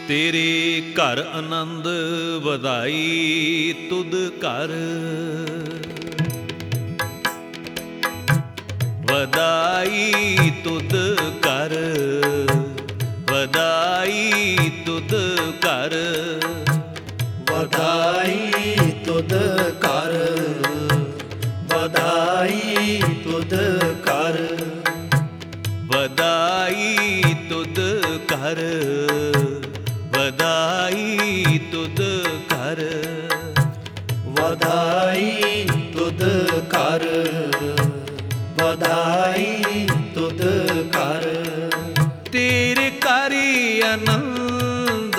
ਤੇਰੇ ਘਰ ਆਨੰਦ ਵਧਾਈ ਤੁਧ ਘਰ, ਵਧਾਈ ਤੁਧ ਘਰ, ਵਧਾਈ ਤੁਧ ਘਰ, ਵਧਾਈ ਤੁਧ ਘਰ, ਵਧਾਈ ਤੁਧ ਘਰ, ਵਧਾਈ ਤੁਧ ਘਰ, ਵਧਾਈ ਤੁਧ ਘਰ, ਵਧਾਈ ਤੁਧ ਘਰ, ਵਧਾਈ ਤੁਧ ਘਰ। ਤੇਰੇ ਘਰ ਆਨੰਦ,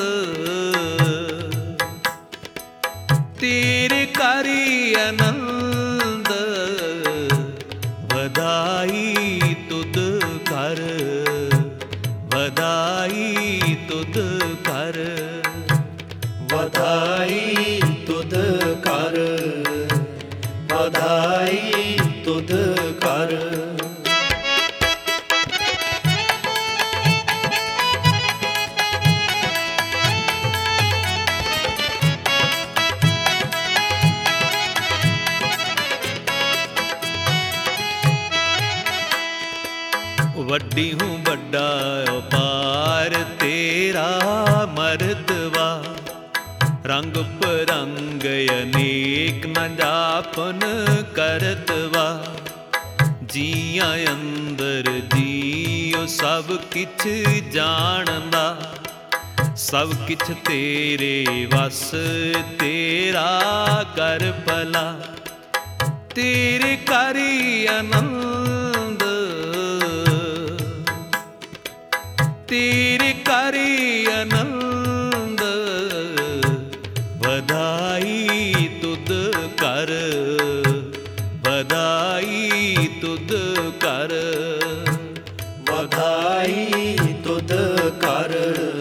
ਤੇਰੇ ਘਰ ਆਨੰਦ, ਵਧਾਈ ਤੁਧ ਘਰ, ਵਧਾਈ ਤੁਧ ਘਰ, ਵਧਾਈ ਤੁਧ ਘਰ, ਵਧਾਈ ਤੁਧ ਘਰ। ਵੱਡੀ ਹੂੰ ਵੱਡਾ ਅਪਾਰ ਤੇਰਾ ਮਰਤਬਾ, ਰੰਗ ਪਰੰਗ ਅਨੇਕ ਨ ਜਾਪਨ ਕਰਤਵਾ। ਜੀਆਂ ਅੰਦਰ ਜੀਉ ਸਭ ਕਿਛ ਜਾਣਦਾ, ਸਭ ਕਿਛ ਤੇਰੇ ਵਸ ਤੇਰਾ ਕਰ ਭਲਾ। ਤੇਰੇ ਘਰ ਆਨੰਦ, ਤੇਰੇ ਘਰ ਆਨੰਦ, ਵਧਾਈ ਤੁਧ ਘਰ, ਵਧਾਈ ਤੁਧ ਘਰ, ਵਧਾਈ ਤੁਧ ਘਰ,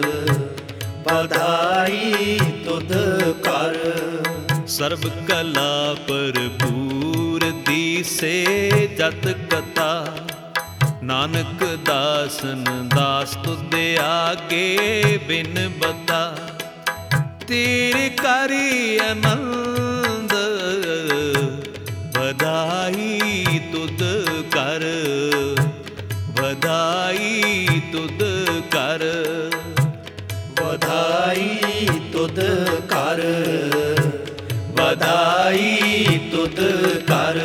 ਵਧਾਈ ਤੁਧ ਘਰ। ਸਰਬ ਕਲਾ ਭਰਪੂਰ ਦੀਸੇ ਜਤ ਕਥਾ, ਨਾਨਕ ਦਾਸਨ ਦਾਸ ਤੁਧ ਆਗੇ ਬਿਨ ਬਤਾ। ਤੇਰੇ ਘਰ ਆਨੰਦ, ਵਧਾਈ ਤੁਧ ਘਰ, ਵਧਾਈ ਤੁਧ ਘਰ, ਵਧਾਈ ਤੁਧ ਘਰ, ਵਧਾਈ ਤੁਧ ਘਰ।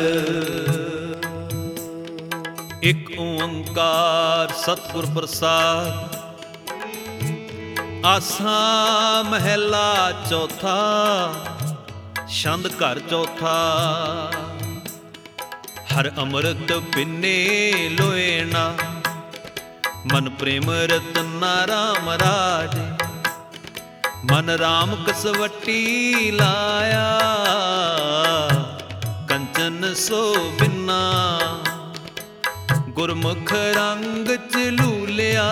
ਇਕ ਓੰਕਾਰ ਸਤਿਗੁਰ ਪ੍ਰਸਾਦ। ਆਸਾ ਮਹਿਲਾ ਚੌਥਾ, ਛੰਦ ਘਰ ਚੌਥਾ। ਹਰ ਅੰਮ੍ਰਿਤ ਪਿੰਨੇ ਲੋਏਣਾ, ਮਨ ਪ੍ਰੇਮ ਰਤਨਾ ਰਾਮ ਰਾਜੇ। ਮਨ ਰਾਮ ਕਸਵੱਟੀ ਲਾਇਆ, ਕੰਚਨ ਸੋਭਿਨਾ। ਗੁਰਮੁਖ ਰੰਗ ਚ ਲੂਲਿਆ,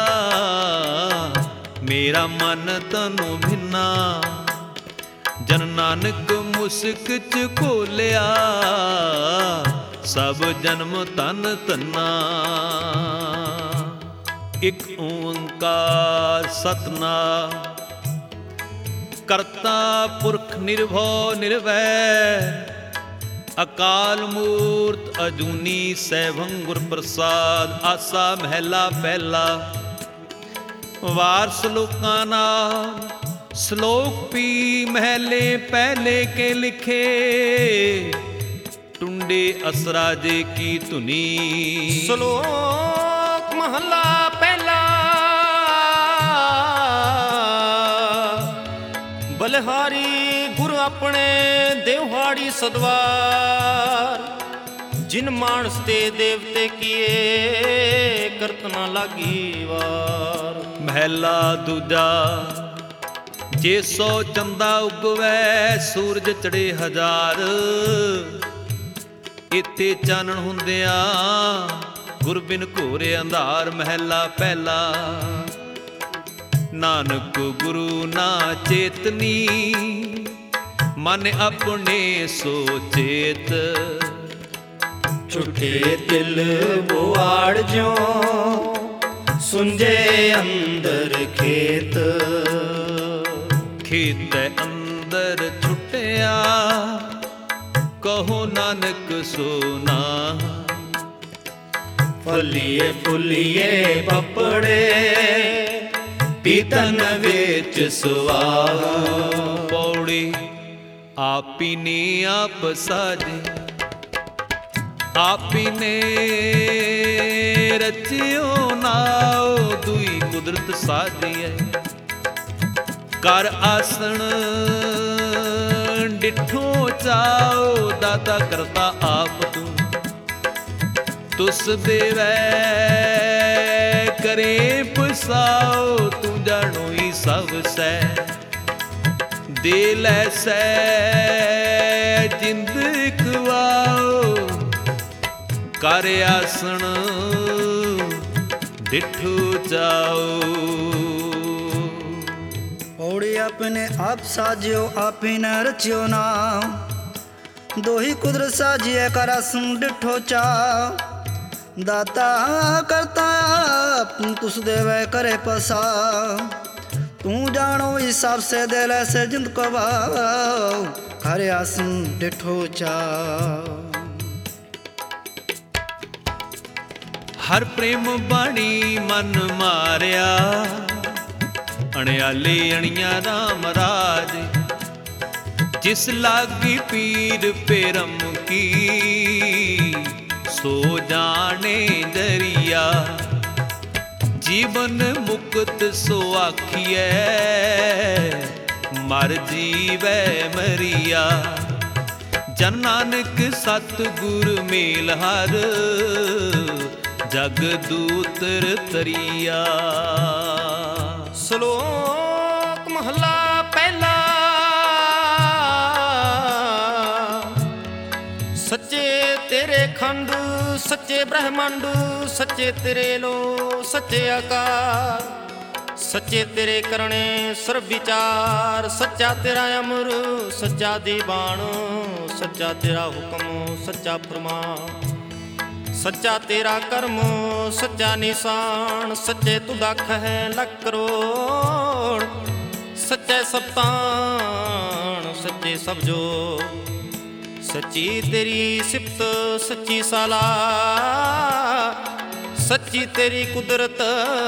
ਮੇਰਾ ਮਨ ਤਨੁ ਭਿੰਨਾ। ਜਨ ਨਾਨਕ ਮੁਸਕ ਚ ਘੋਲਿਆ, ਸਭ ਜਨਮ ਤਨ ਧੰਨਾ। ਇਕ ਓੰਕਾਰ ਸਤਿਨਾਮ ਕਰਤਾ ਪੁਰਖ ਨਿਰਭਉ ਨਿਰਵੈਰ, ਅਕਾਲ ਮੂਰਤ ਅਜੂਨੀ ਸੈਭੰ ਗੁਰ ਪ੍ਰਸਾਦ। ਆਸਾ ਮਹਿਲਾ ਪਹਿਲਾ। ਵਾਰ ਸਲੋਕਾਂ ਨਾਲ ਸ਼ਲੋਕ ਪੀ ਮਹਿਲੇ ਪਹਿਲੇ ਕੇ ਲਿਖੇ, ਟੁੰਡੇ ਅਸਰਾ ਜੇ ਕੀ ਧੁਨੀ। ਸ਼ਲੋਕ ਮਹਲਾ ਪਹਿਲਾ। ਬਲਿਹਾਰੀ ਗੁਰ ਆਪਣੇ ਦੇਵਹਾੜੀ ਸਦਵਾਰ, ਜਿਨ ਮਾਨਸ ਤੇ ਦੇਵਤੇ ਕੀਏ, ਕਰਤ ਨਾ ਲਾਗੀ ਵਾਰ। ਮਹਿਲਾ ਦੂਜਾ। ਜੇ ਸੋ ਚੰਦਾ ਉਗਵੈ, ਸੂਰਜ ਚੜੇ ਹਜ਼ਾਰ। ਇੱਥੇ ਚਾਨਣ ਹੁੰਦਿਆਂ, ਗੁਰ ਬਿਨ ਘੋਰ ਅੰਧਾਰ। ਮਹਿਲਾ ਪਹਿਲਾ। ਨਾਨਕ ਗੁਰੂ ਨਾ ਚੇਤਨੀ, ਮਨ ਆਪਣੇ ਸੋ ਚੇਤ। ਛੁਟੇ ਦਿਲ ਬੁਆੜ ਜਿਉ, ਸੁੰਝੇ ਅੰਦਰ ਖੇਤ। ਖੇਤੈ ਅੰਦਰ ਛੁਟਿਆ, ਕਹੋ ਨਾਨਕ ਸੋਨਾ। ਫੁੱਲੀਏ ਫੁੱਲੀਏ ਪਪੜੇ, ਪੀਤਨ ਵਿੱਚ ਸੁਆਹਾ। ਪੌੜੀ ਆਪੀ ਨੇ ਆਪ ਸਾਜੇ, ਆਪੀ ਨੇ ਰਚਿਓ ਨਾਉ। ਦੁਈ ਕੁਦਰਤ ਸਾਜੀਐ, ਕਰ ਆਸਣ ਡਿਠੋ ਚਾਓ। ਦਾਤਾ ਕਰਤਾ ਆਪ ਤੂੰ, ਤੁਸ ਦੇਵੈ ਕਰੇ ਪਸਾਓ। ਤੂੰ ਜਾਣੋ ਹੀ ਸਭ ਸੈ, ਦੇ ਲੈ ਸੈ ਜਿੰਦ ਖਵਾਓ। ਕਰ ਆਸਣ ਡਿਠੋ ਚਾਓ। ਪੌੜੀ ਆਪਨੇ ਆਪ ਸਾਜਿਓ, ਆਪੇ ਨ ਰਚਿਓ ਨਾਮ। ਦੋਹੀ ਕੁਦਰਤ ਸਾਜੀਐ, ਕਰ ਆਸਣ ਡਿਠੋ ਚਾਓ। ਦਾਤਾ ਕਰਤਾ ਆਪ, ਤੁਸ ਦੇਵੈ करे पसा। तू जानो हिसाब से दे ले से जिंद को वाओ। कर आसन डिठो चाओ। ਹਰ ਪ੍ਰੇਮ ਬਾਣੀ ਮਨ ਮਾਰਿਆ, ਅਣਿਆਲੇ ਅਣੀਆਂ ਰਾਮ ਰਾਜ। ਜਿਸ ਲਾਗੀ ਪੀਰ ਪੇਰਮ ਕੀ, ਸੋ ਜਾਣੇ ਦਰਿਆ। ਜੀਵਨ ਮੁਕਤ ਸੋ ਆਖੀਐ, ਮਰ ਜੀਵੈ ਮਰੀਆ। ਜਨ ਨਾਨਕ ਸਤਿਗੁਰ ਮੇਲ ਹਰ, ਜਗ ਦੂਤਰ ਤਰੀਆ। ਸ਼ਲੋਕ ਮਹਲਾ ਪਹਿਲਾ। ਸੱਚੇ ਤੇਰੇ ਖੰਡ, ਸੱਚੇ ਬ੍ਰਹਮੰਡ, ਸੱਚੇ ਤੇਰੇ ਲੋ, ਸੱਚੇ ਆਕਾਰ। ਸੱਚੇ ਤੇਰੇ ਕਰਨੇ ਸਰਬ ਵਿਚਾਰ। ਸੱਚਾ ਤੇਰਾ ਅਮਰ, ਸੱਚਾ ਦੀਵਾਨ। ਸੱਚਾ ਤੇਰਾ ਹੁਕਮ, ਸੱਚਾ ਫਰਮਾਨ। ਸੱਚਾ ਤੇਰਾ ਕਰਮ, ਸੱਚਾ ਨਿਸ਼ਾਨ। ਸੱਚੇ ਤੂੰ ਦਖ ਹੈ ਲੱਖ ਕਰੋੜ। ਸੱਚੇ ਸਭ ਤਾਣ, ਸੱਚੇ ਸਭ ਜੋ। ਸੱਚੀ ਤੇਰੀ ਸਿਫਤ, ਸੱਚੀ ਸਾਲਾ। ਸੱਚੀ ਤੇਰੀ ਕੁਦਰਤ,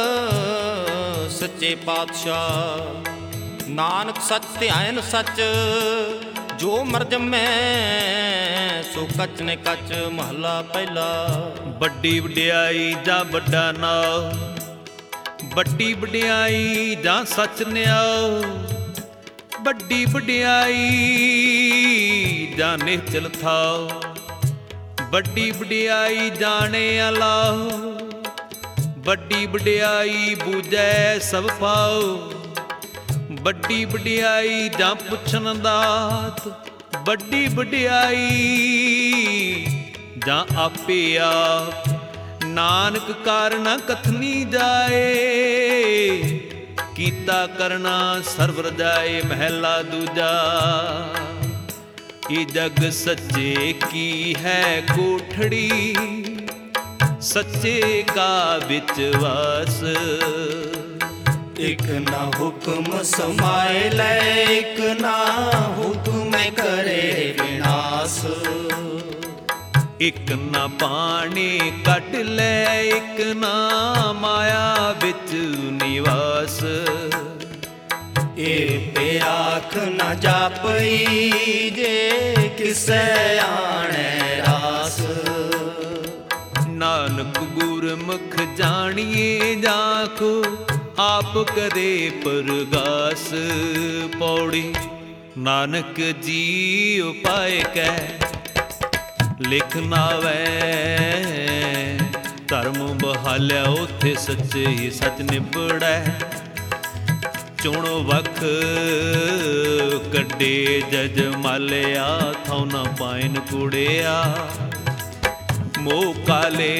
ਸੱਚੇ ਪਾਤਸ਼ਾਹ। ਨਾਨਕ ਸੱਚ ਧਿਆਨ ਸੱਚ, ਜੋ ਮਰ ਜੰਮੈ ਸੋ ਕੱਚ ਨੇ ਕੱਚ। ਮਹਲਾ ਪਹਿਲਾ। ਵੱਡੀ ਵਡਿਆਈ ਜਾਂ ਵੱਡਾ ਨਾਉ, ਵੱਡੀ ਵਡਿਆਈ ਜਾਂ ਸੱਚ ਨਿਆਉ। ਵੱਡੀ ਵਡਿਆਈ ਜਾਂ ਨਿਹਚਲ ਥਾਉ, ਵੱਡੀ ਵਡਿਆਈ ਜਾਣੇ ਅਲਾਹੁ। ਵੱਡੀ ਵਡਿਆਈ ਬੂਝੈ ਸਭ ਪਾਉ, ਵੱਡੀ ਵਡਿਆਈ ਜਾਂ ਪੁੱਛਣ ਦਾਤ। ਵੱਡੀ ਵਡਿਆਈ ਜਾਂ ਆਪੇ ਆਪ, ਨਾਨਕ ਕਾਰਣਾ ਕਥਨੀ ਜਾਏ। ਕੀਤਾ ਕਰਨਾ ਸਰਵ ਰਜਾਏ। ਮਹਿਲਾ ਦੂਜਾ। ਇਹ ਜਗ ਸੱਚੇ ਕੀ ਹੈ ਕੋਠੜੀ, ਸੱਚੇ ਕਾ ਵਿੱਚ ਵਾਸ। ਇਕ ਨਾ ਹੁਕਮ ਸਮਾਏ ਲੈ, ਇਕ ਨਾ ਹੁਕਮ ਕਰੇ ਵਿਨਾਸ਼। ਇੱਕ ਨਾ ਪਾਣੀ ਕੱਢ ਲੈ, ਇੱਕ ਨਾ ਮਾਇਆ ਵਿੱਚ ਨਿਵਾਸ। ਇਹ ਪਿਆਖ ਨਾ ਜਾਪਈ, ਜੇ ਕਿਸੈ ਆਣੈ ਰਾਸ। ਨਾਨਕ ਗੁਰਮੁਖ ਜਾਣੀਏ ਜਾਕੋ, ਆਪ ਕਰੇ ਪਰਗਾਸ। ਪੌੜੀ ਨਾਨਕ ਜੀ ਉਪਾਇ ਕੈ, ਲਿਖ ਨਾਵੈ। ਧਰਮ ਬਹਾਲਿਆ ਉਥੇ ਸੱਚੇ ਹੀ ਸੱਚ ਨਿਬੜੈ। ਚੁਣ ਵਖ ਕੱਢੇ ਜਜ ਮਾਲਿਆ, ਥਉ ਨਾ ਪਾਇਨ ਕੁੜਿਆ। ਮੋਹ ਕਾਲੇ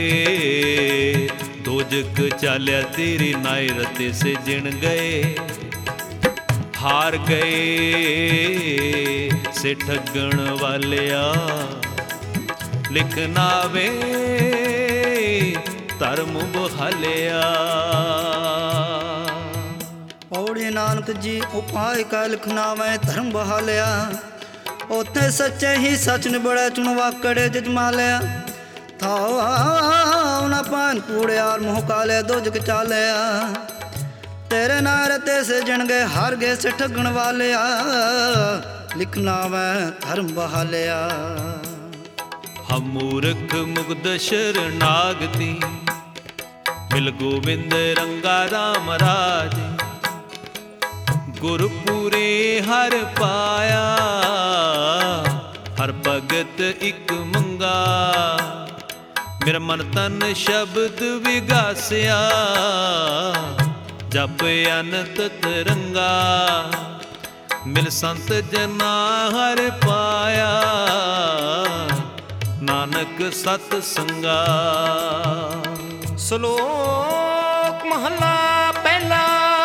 ਦੋਜਕ ਚਾਲਿਆ, ਤੇਰੀ ਨਾਇ ਰਤੇ ਸੇ ਜਿਣ ਗਏ। ਹਾਰ ਗਏ ਸੇ ਠੱਗਣ ਵਾਲਿਆ, ਲਿਖ ਨਾਵੇ ਧਰਮ ਬਹਾਲਿਆ। ਪੌੜੀ ਨਾਨਕ ਜੀ ਉਪਾਇ ਕਾ ਲਿਖਨਾਵੇਂ ਧਰਮ ਬਹਾਲਿਆ। ਉੱਥੇ ਸੱਚੇ ਹੀ ਸੱਚ ਨਿਬੜਿਆ ਚੁਣ ਵਾਕੜੇ ਜਜਮਾ ਲਿਆ। ਥਾਉ ਨਾ ਪਾਨ ਕੂੜਿਆਰ ਮੋਹ ਕਾਲੇ ਦੁਜਕ ਚਾਲਿਆ। ਤੇਰੇ ਨਾਰ ਤੇ ਸਜਣ ਗਏ ਹਾਰ ਗਏ ਸੇ ਠੱਗਣ ਵਾਲਿਆ। ਲਿਖਨਾਵੇਂ ਧਰਮ ਬਹਾਲਿਆ। ਹਮ ਮੂਰਖ ਮੁਗਧ ਸ਼ਰਨਾਗਤੀ ਮਿਲ ਗੋਬਿੰਦ ਰੰਗਾ ਰਾਮ ਰਾਜ। ਗੁਰਪੂਰੇ ਹਰ ਪਾਇਆ ਹਰ ਭਗਤ ਇਕ ਮੰਗਾ। ਮੇਰਾ ਮਨ ਤਨ ਸ਼ਬਦ ਵਿਗਾਸਿਆ ਜਪ ਅਨੰਤ ਤਰੰਗਾ। ਮਿਲ ਸੰਤ ਜਨਾ ਹਰ ਪਾਇਆ ਨਾਨਕ ਸਤ ਸੰਗਾ। ਸ਼ਲੋਕ ਮਹਲਾ ਪਹਿਲਾ।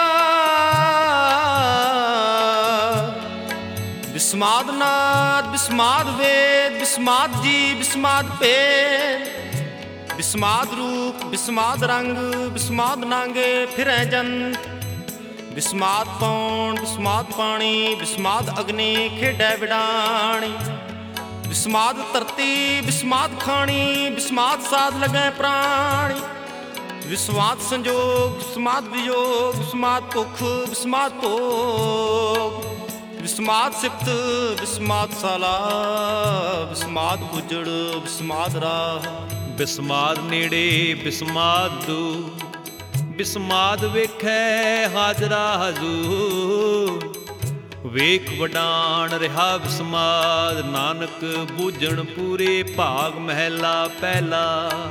ਬਿਸਮਾਦ ਨਾਦ ਬਿਸਮਾਦ ਵੇਦ ਬਿਸਮਾਦ ਜੀ ਬਿਸਮਾਦ ਭੇਦ। ਬਿਸਮਾਦ ਰੂਪ ਬਿਸਮਾਦ ਰੰਗ ਬਿਸਮਾਦ ਨਾਂਗੇ ਫਿਰੈ ਜੰਤ। ਬਿਸਮਾਦ ਪੌਣ ਬਿਸਮਾਦ ਪਾਣੀ ਬਿਸਮਾਦ ਅਗਨੀ ਖੇਡੈ ਵਿਡਾਣੀ। ਬਿਸਮਾਦ ਧਰਤੀ ਬਿਸਮਾਦ ਖਾਣੀ ਬਿਸਮਾਦ ਸਾਧ ਲਗੈ ਪ੍ਰਾਣੀ। ਬਿਸਮਾਦ ਸੰਜੋਗ ਬਿਸਮਾਦ ਵਿਯੋਗ ਬਿਸਮਾਦ ਭੁੱਖ ਬਿਸਮਾਦ ਭੋਗ। ਬਿਸਮਾਦ ਸਿਫਤ ਬਿਸਮਾਦ ਸਾਲਾ ਬਿਸਮਾਦ ਉਜੜ ਬਿਸਮਾਦ ਰਾਹ। ਬਿਸਮਾਦ ਨੇੜੇ ਬਿਸਮਾਦ ਦੂਰ ਬਿਸਮਾਦ ਵੇਖੈ ਹਾਜ਼ਰਾ ਹਜ਼ੂਰ। ਵੇਖ ਵਡਾਣ ਰਿਹਾ ਬਿਸਮਾਦ ਨਾਨਕ ਬੂਝਣ ਪੂਰੇ ਭਾਗ ਮਹਿਲਾ ਪਹਿਲਾ।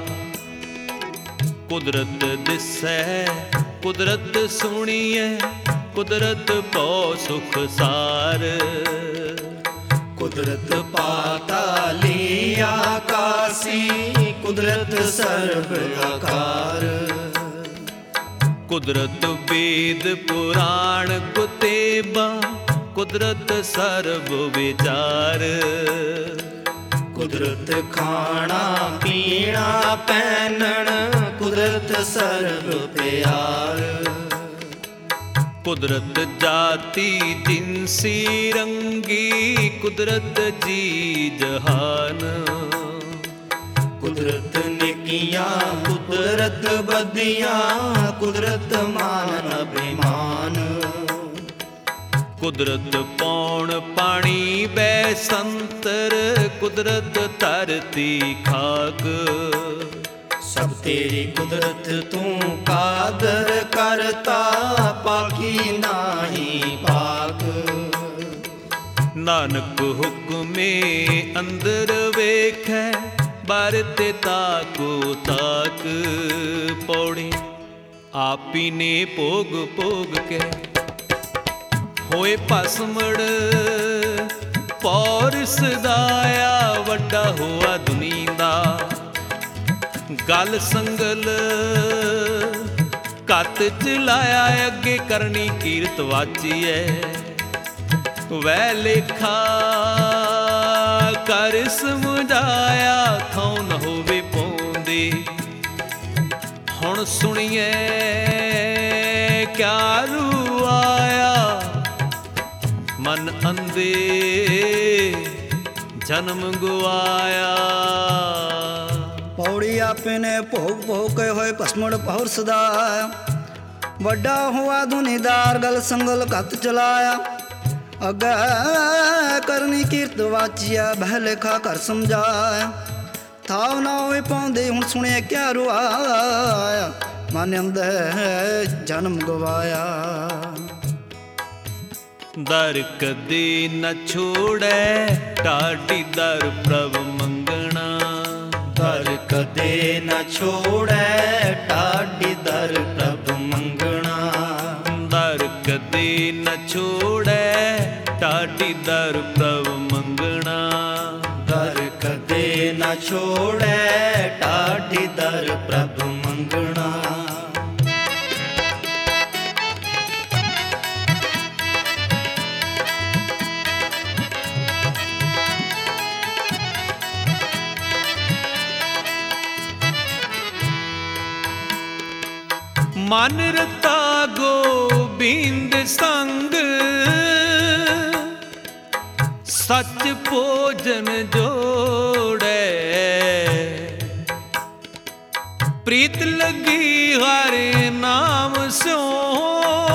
ਕੁਦਰਤ ਦਿਸੈ ਕੁਦਰਤ ਸੁਣੀਐ ਕੁਦਰਤ ਭਉ ਸੁਖ ਸਾਰ। ਕੁਦਰਤ ਪਾਤਾਲੀ ਆਕਾਸੀ ਕੁਦਰਤ ਸਰਬ ਆਕਾਰ। ਕੁਦਰਤ ਵੇਦ ਪੁਰਾਣ ਕੁਤੇਬਾ ਕੁਦਰਤ ਸਰਬ ਵਿਚਾਰ। ਕੁਦਰਤ ਖਾਣਾ ਪੀਣਾ ਪਹਿਨਣ ਕੁਦਰਤ ਸਰਬ ਪਿਆਰ। ਕੁਦਰਤ ਜਾਤੀ ਜਿਨਸੀ ਰੰਗੀ ਕੁਦਰਤ ਜੀ ਜਹਾਨ। ਕੁਦਰਤ ਨੇਕੀਆਂ ਕੁਦਰਤ ਬਦੀਆਂ ਕੁਦਰਤ ਮਾਨ ਅਭਿਮਾਨ। ਕੁਦਰਤ ਪੌਣ ਪਾਣੀ ਬੈ ਸੰਤਰ ਕੁਦਰਤ ਧਰਤੀ ਖਾਕ। ਸਭ ਤੇਰੀ ਕੁਦਰਤ ਤੂੰ ਕਾਦਰ ਕਰਤਾ ਪਾਕੀ ਨਾਹੀ ਪਾਕ। ਨਾਨਕ ਹੁਕਮੇ ਅੰਦਰ ਵੇਖੈ ਬਾਰ ਤੇ ਤਾਕੋ ਤਾਕ। ਪੌੜੀ ਆਪੀ ਨੇ ਭੋਗ ਭੋਗ ਕੇ ਹੋਏ ਭਸਮੜ। ਪੌਰਸ ਦਾਇਆ ਵੱਡਾ ਹੋਆ ਦੁਨੀ ਦਾ। ਗਲ ਸੰਗਲ ਕੱਤ ਚਲਾਇਆ ਅੱਗੇ ਕਰਨੀ ਕੀਰਤ ਵਾਚੀਐ। ਵੈ ਲੇਖਾ ਕਰ ਸਮਝਾਇਆ ਥਾਉ ਨ ਹੋਵੇ ਪਾਉਂਦੇ। ਹੁਣ ਸੁਣੀਏ ਕਿਆ ਰੂ ਆਇਆ ਮਨ ਅੰਦੇ ਜਨਮ ਗਵਾਇਆ। ਪੌੜੀ ਆਪੇ ਨੇ ਭੋਗ ਭੋਗ ਕੇ ਹੋਏ ਭਸਮੜ ਪੌਰ ਸਦਾਇਆ। ਵੱਡਾ ਹੋਆ ਦੁਨੀਦਾਰ ਗਲ ਸੰਗਲ ਕੱਤ ਚਲਾਇਆ। ਅੱਗੇ ਕਰਨੀ ਕੀਰਤ ਵਾਚੀਆ ਬਹਿ ਲੇਖਾ ਕਰ ਸਮਝਾਇਆ। ਥਾਉ ਨਾ ਹੋਏ ਪਾਉਂਦੇ ਹੁਣ ਸੁਣਿਆ ਕਿਆ ਰੁਆਇਆ। ਮਨ ਅੰਦਰ ਜਨਮ ਗਵਾਇਆ। ਦਰ ਕਦੇ ਨ ਛੋੜੈ ਢਾਡੀ ਦਰ ਪ੍ਰਭ ਮੰਗਣਾ। ਦਰ ਕਦੇ ਨ ਛੋੜੈ ਢਾਡੀ ਦਰ ਪ੍ਰਭ ਮੰਗਣਾ। ਦਰ ਕਦੇ ਨ ਛੋੜੈ ਢਾਡੀ ਦਰ ਪ੍ਰਭ ਮੰਗਣਾ। ਦਰ ਕਦੇ ਨ ਛੋੜੈ ਢਾਡੀ ਦਰ ਪ੍ਰਭ ਮੰਗਣਾ। ਮਨ ਰਤਾ ਗੋਬਿੰਦ ਗੋਬਿੰਦ ਸੰਗ ਸੱਚ ਭੋਜਨ ਜੋੜੈ ਪ੍ਰੀਤ ਲੱਗੀ ਹਰਿ ਨਾਮ ਸਿਉ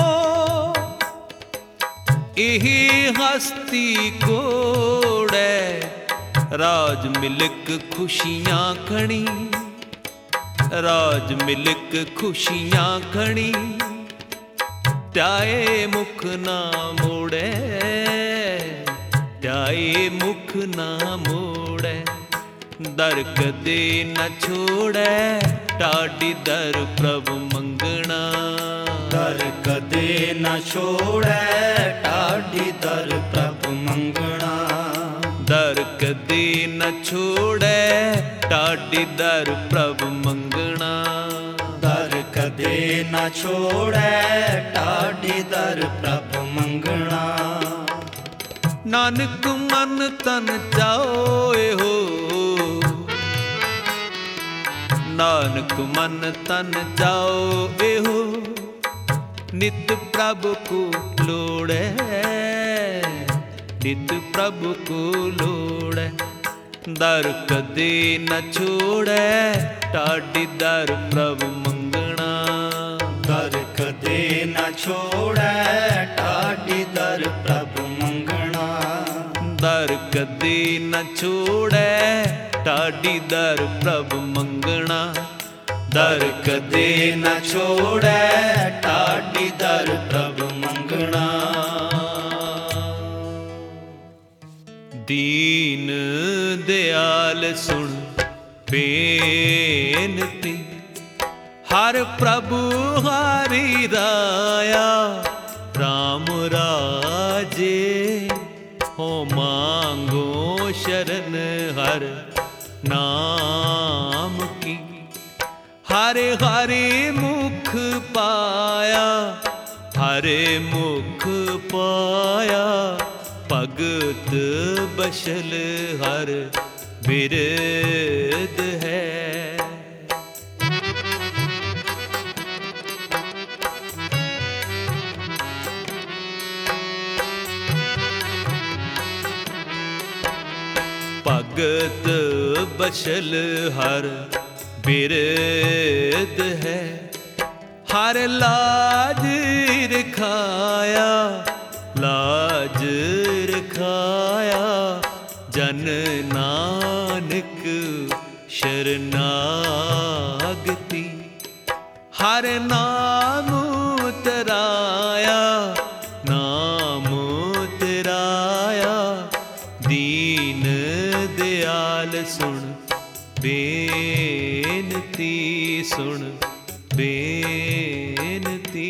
ਇਹ ਹਸਤੀ ਕੋੜੈ ਰਾਜ ਮਿਲਕ ਖੁਸ਼ੀਆਂ ਖਣੀ ਰਾਜ ਮਿਲਕ ਖੁਸ਼ੀਆਂ ਖਣੀ ਧਿਆਏ ਮੁਖ ਨਾ ਮੋੜੈ ਧਿਆਏ ਮੁਖ ਨਾ ਮੋੜੈ ਦਰ ਕਦੇ ਨ ਛੋੜੈ ਢਾਡੀ ਦਰ ਪ੍ਰਭ ਮੰਗਣਾ ਦਰ ਕਦੇ ਨਾ ਛੋੜੈ ਢਾਡੀ ਦਰ ਪ੍ਰਭ ਮੰਗਣਾ ਦਰ ਕਦੇ ਨ ਛੋੜੈ ਢਾਡੀ ਦਰ ਪ੍ਰਭ ਮੰਗਣਾ ਦਰ ਕਦੇ ਨਾ ਛੋੜੈ ਢਾਡੀ ਦਰ ਪ੍ਰਭ ਮੰਗਣਾ ਨਾਨਕ ਮਨ ਤਨ ਚਾਓਏ ਹੋ ਨਾਨਕ ਮਨ ਤਨ ਚਾਓ ਇਹੋ ਨਿਤ ਪ੍ਰਭ ਕੋ ਲੋੜੈ ਨਿਤ ਪ੍ਰਭ ਕੋ ਲੋੜੈ ਦਰ ਕਦੇ ਨ ਛੋੜੈ ਢਾਡੀ ਦਰ ਪ੍ਰਭ ਮੰਗਣਾ ਦਰ ਕਦੇ ਨਾ ਛੋੜੈ ਢਾਡੀ ਦਰ ਪ੍ਰਭ ਮੰਗਣਾ ਦਰ ਕਦੇ ਨ ਛੋੜੈ ਢਾਡੀ ਦਰ ਪ੍ਰਭ ਮੰਗਣਾ ਦਰ ਕਦੇ ਨਾ ਛੋੜੈ ਢਾਡੀ ਦਰ ਪ੍ਰਭ ਮੰਗਣਾ ਦੀਨ ਦਿਆਲ ਸੁਣ ਬੇਨਤੀ ਹਰ ਪ੍ਰਭੂ ਹਰਿ ਰਾਇਆ ਰਾਮ ਰਾਜੇ ਹੋ ਮਾਂਗੋ ਸ਼ਰਨ ਹਰ ਨਾਮ ਕੀ ਹਰਿ ਹਰਿ ਮੁਖ ਪਾਇਆ ਹਰਿ ਮੁਖ ਪਾਇਆ ਭਗਤ ਬਸ਼ਲ ਹਰ ਬਿਰਦ ਹੈ ਭਗਤ ਬਸ਼ਲ ਹਰ ਬਿਰਦ ਹੈ ਹਰ ਲਾਜ ਰਖਾਇਆ ਲਾਜ ਰਖਾਇਆ ਜਨ ਨਾਨਕ ਸ਼ਰਨਾਗਤੀ ਹਰ ਨਾਮ ਤਰਾਇਆ ਨਾਮ ਤਰਾਇਆ ਦੀਨ ਦਿਆਲ ਸੁਣ ਬੇਨਤੀ ਸੁਣ ਬੇਨਤੀ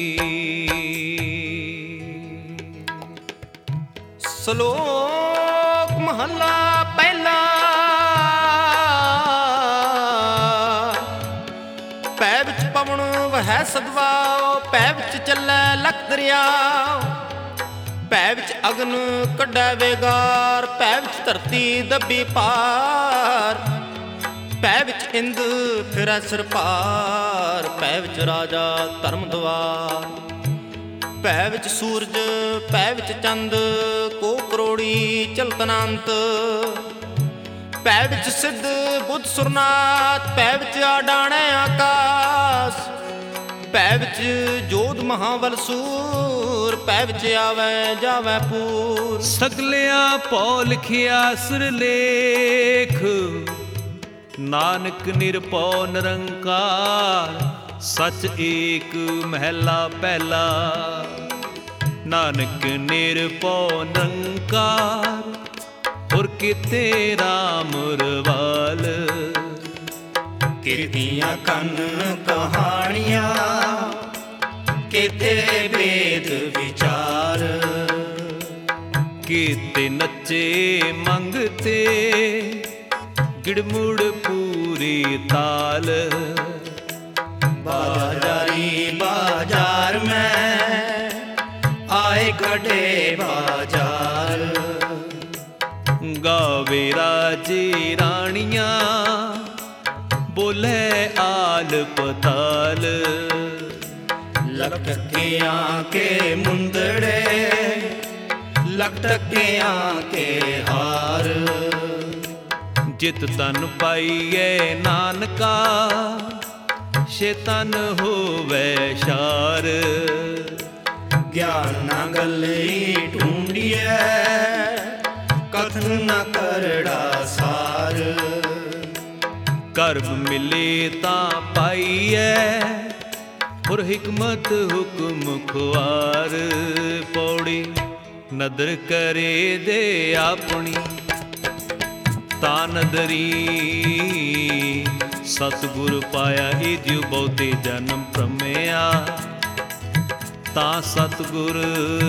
ਸ਼ਲੋਕ ਮਹੱਲਾ ਪਹਿਲਾ ਪੈ ਵਿੱਚ ਪਵਨ ਵਹਿ ਸਦਵਾਓ ਪੈ ਵਿੱਚ ਚੱਲੈ ਲਖ ਦਰਿਆ ਪੈ ਵਿੱਚ ਅਗਨ ਕੱਢੈ ਵੇਗਾਰ ਪੈ ਵਿੱਚ ਧਰਤੀ ਦੱਬੀ ਪਾਰ ਪੈ ਵਿੱਚ ਇੰਦ ਫਿਰੈ ਸਿਰ ਭਾਰ ਪੈ ਵਿੱਚ ਰਾਜਾ ਧਰਮ ਦਵਾਰ ਪੈ ਵਿੱਚ ਸੂਰਜ ਪੈ ਵਿੱਚ ਚੰਦ ਕੋ ਕਰੋੜੀ ਚਲਤਨੰਤ ਪੈ ਵਿੱਚ ਸਿੱਧ ਬੁੱਧ ਸੁਰਨਾਥ ਪੈ ਵਿੱਚ ਆਡਾਣੈ ਆਕਾਸ ਪੈ ਵਿੱਚ ਜੋਧ ਮਹਾਬਲ ਸੂਰ ਪੈ ਵਿੱਚ ਆਵੈ ਜਾਵੈ ਪੂਰ ਸਗਲਿਆ ਪਉ ਲਿਖਿਆ ਸਿਰਲੇਖ ਨਾਨਕ ਨਿਰਭਉ ਨਿਰੰਕਾਰ ਸਚ ਏਕ ਮਹਿਲਾ ਪਹਿਲਾ ਨਾਨਕ ਨਿਰਭਉ ਨਿਰੰਕਾਰ ਔਰ ਕਿਤੇ ਰਾਮ ਰਵਾਲ ਕੀਤੀਆਂ ਕੰਨ ਕਹਾਣੀਆਂ ਕਿਤੇ ਵੇਦ ਵਿਚਾਰ ਕੀਤੇ ਨੱਚੇ ਮੰਗਤੇ ਗਿੜਮੁੜ ਪੂਰੀ ਤਾਲ ਬਾਜ਼ਾਰੀ ਬਾਜ਼ਾਰ ਮੈਂ ਆਏ ਘੜੇ ਬਾਜ਼ਾਰ ਗਾਵੇ ਰਾਜੇ ਰਾਣੀਆਂ ਬੋਲੇ ਆਲ ਪਤਾਲ ਲਖ टकियां के मुंदड़े, लख टकियां के हार। जित तन पाइए नानका, शैतान होवे शार। ज्ञान न गली ढूंढिए, कथन न करड़ा सार। करब मिले तां पाइए, और हिकमत हुक्म खुआर। पौड़ी नदर करे दे अपनी, ता नदरी सतगुर पाया। ही जिउ बहुते जन्म भ्रमिया, ता सतगुर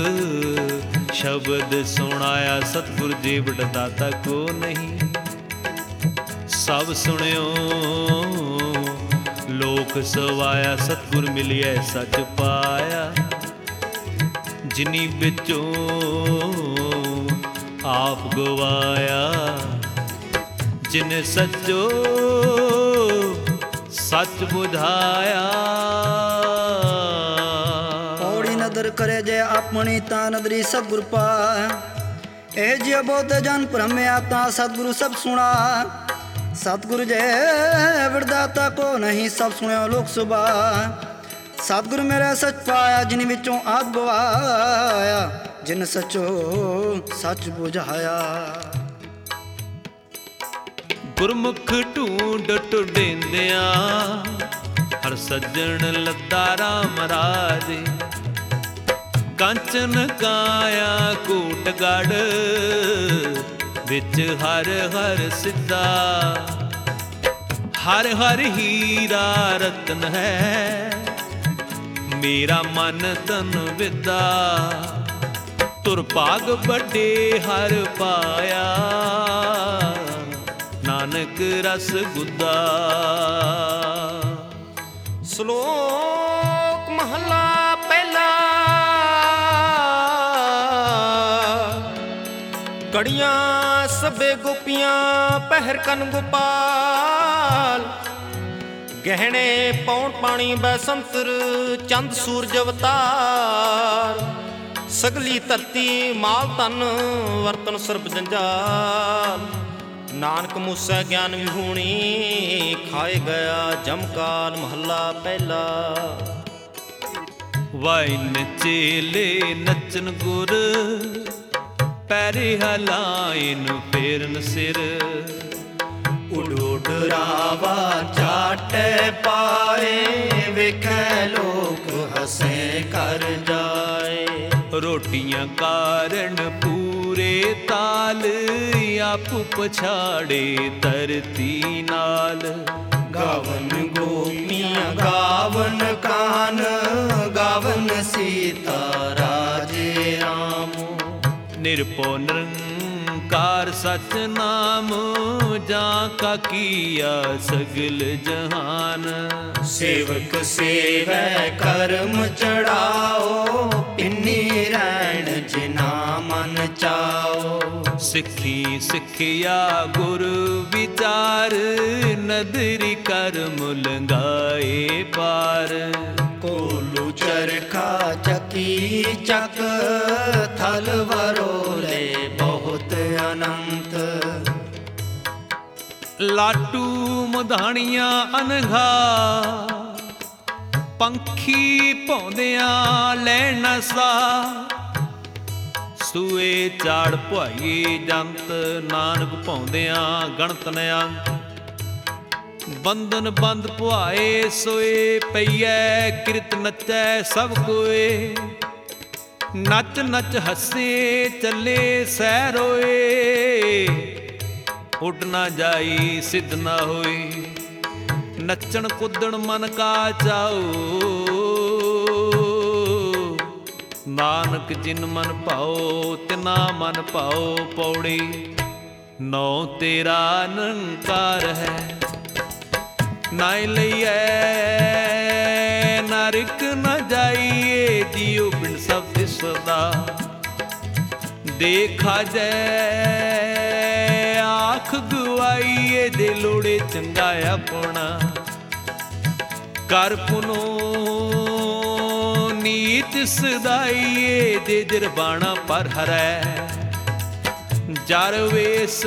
शब्द सुनाया। सतगुर जीवड़ दाता को नहीं, सब सुनियो लोक सवाया। सतगुर मिलिए सच पाया, जिनी बिचों आप गवाया। जिन सचो सच बुझाया। पौड़ी नदर करे जे अपनी, ता नदरी सतगुर पाए। ए जियो बहुत जन भ्रमिया, ता सतगुरु सब सुना। सतगुरु जे विरदाता को नहीं, सब सुनियो लोक सुबा। सतगुरु मेरा सच पाया, जिन विचों आप गवाया। जिन सचो सच बुझाया। गुरमुख ढूंढ टुडेंदिया, हर सज्जन लद्दा राम राजे। कंचन काया कूट गढ़, विच हर हर सिद्धा। हर हर हीरा रतन है, मेरा मन तन विदा। तुर भाग बड़े हर पाया, नानक रस गुदा। श्लोक महला पहला। कड़ियां सबे गोपियां पहर कन गोपाल। गहने पौन पानी बैसंतर, चंद सूरज अवतार। सगली धरती माल तन, वर्तन सर्ब जंजाल। नानक मूसै ज्ञान विहूणी, खाए गया जमकाल। महला पहला। वाइन चेले नचन गुर, पैरे हलाइन फेरन सिर। उड़ उड़ रावा चाटे पाए, वेखे लोक हसे कर जाए। रोटियां कारण पूरे ताल, आप पछाड़े धरती नाल। गावन गोपियां गावन कान, गावन सीता राजे राम। निरपो निरंकार सच नाम, जा का किया सगल जहान। सेवक सेवै कर्म चढ़ाओ, पिन्नी रैण जिना मन चाओ। सिखी सिखिया गुरु विचार, नदरी कर्म लंगाए पार। कोलू चरखा चकी चक, थल वरोले बहुत अनंत। लाटू मधाणियां अनघा, पंखी पौंदियां लैण सा। सूए चाड़ पुआई जंत, नानक पौंदियां गणत न अंत। बंधन बंद पुआए सोए, पईए किरत नचै सब कोए। नच नच हसे चले सै रोए, उड ना जाई सिद्ध ना होई। नचण कुदण मन का चाओ, नानक जिन मन पाओ तिना मन पाओ। पौड़ी नौ तेरा निरंकार है, नाय लइए नारिक न जाइए। जियो बिन सब सदा देखा जय आँख गवाइए। दे लोड़े चंगा अपना कर पुनो ਨੀਚ ਸਦਾਈਏ ਜੇ ਜਰਬਾਣਾ ਪਰ ਹਰੈ ਜਰ ਵੇਸ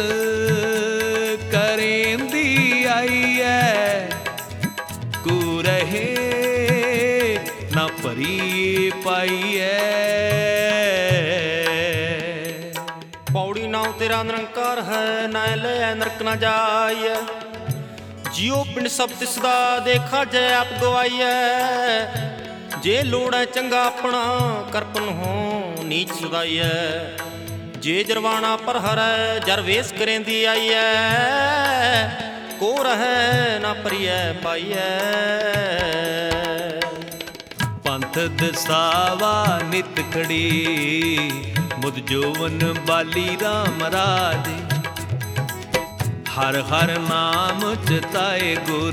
ਕਰੇਂਦੀ ਆਈਐ ਕੂ ਰਹੇ ਨਾ ਭਰੀ ਪਾਈਐ। ਪੌੜੀ ਨਾਉ ਤੇਰਾ ਨਿਰੰਕਾਰ ਹੈ, ਨਾ ਲੈ ਨਰਕ ਨਾ ਜਾਈਐ। ਜਿਉ ਪਿੰਡ ਸਭ ਤਿਸਦਾ ਦੇਖਾ ਜੈ ਆਪ ਗਵਾਈਐ। ਜੇ ਲੋੜ ਹੈ ਚੰਗਾ ਆਪਣਾ ਕਰਪਨ ਹੋ ਨੀਚ ਸੁਦਾਈਐ। ਜੇ ਜਰਵਾਣਾ ਪਰ ਹਰੈ ਜਰ ਵੇਸ ਕਰੇਂਦੀ ਆਈਐ ਕੋ ਰਹੈ ਨਾ ਪਰਿਐ ਪਾਈਐ। ਪੰਥ ਦਸਾਵਾ ਨਿਤ ਖੜੀ ਮੁਦ ਜੋਵਨ ਬਾਲੀ ਰਾਮ ਰਾਜੇ ਹਰ ਹਰ ਨਾਮ ਚਿਤਾਏ ਗੁਰ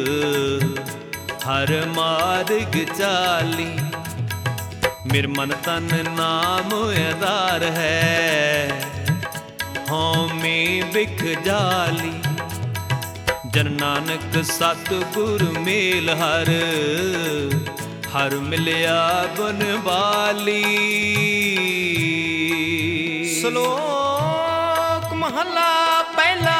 ਹਰ ਮਾਰਗ ਚਾਲੀ। ਮੇਰ ਮਨ ਤਨ ਨਾਮ ਆਧਾਰ ਹੈ ਹਉਮੈ ਬਿਖ ਜਾਲੀ। ਜਨ ਨਾਨਕ ਸਤਿਗੁਰ ਮੇਲ ਹਰ ਹਰ ਮਿਲਿਆ ਬਨਵਾਲੀ। ਸ਼ਲੋਕ ਮਹਲਾ ਪਹਿਲਾ।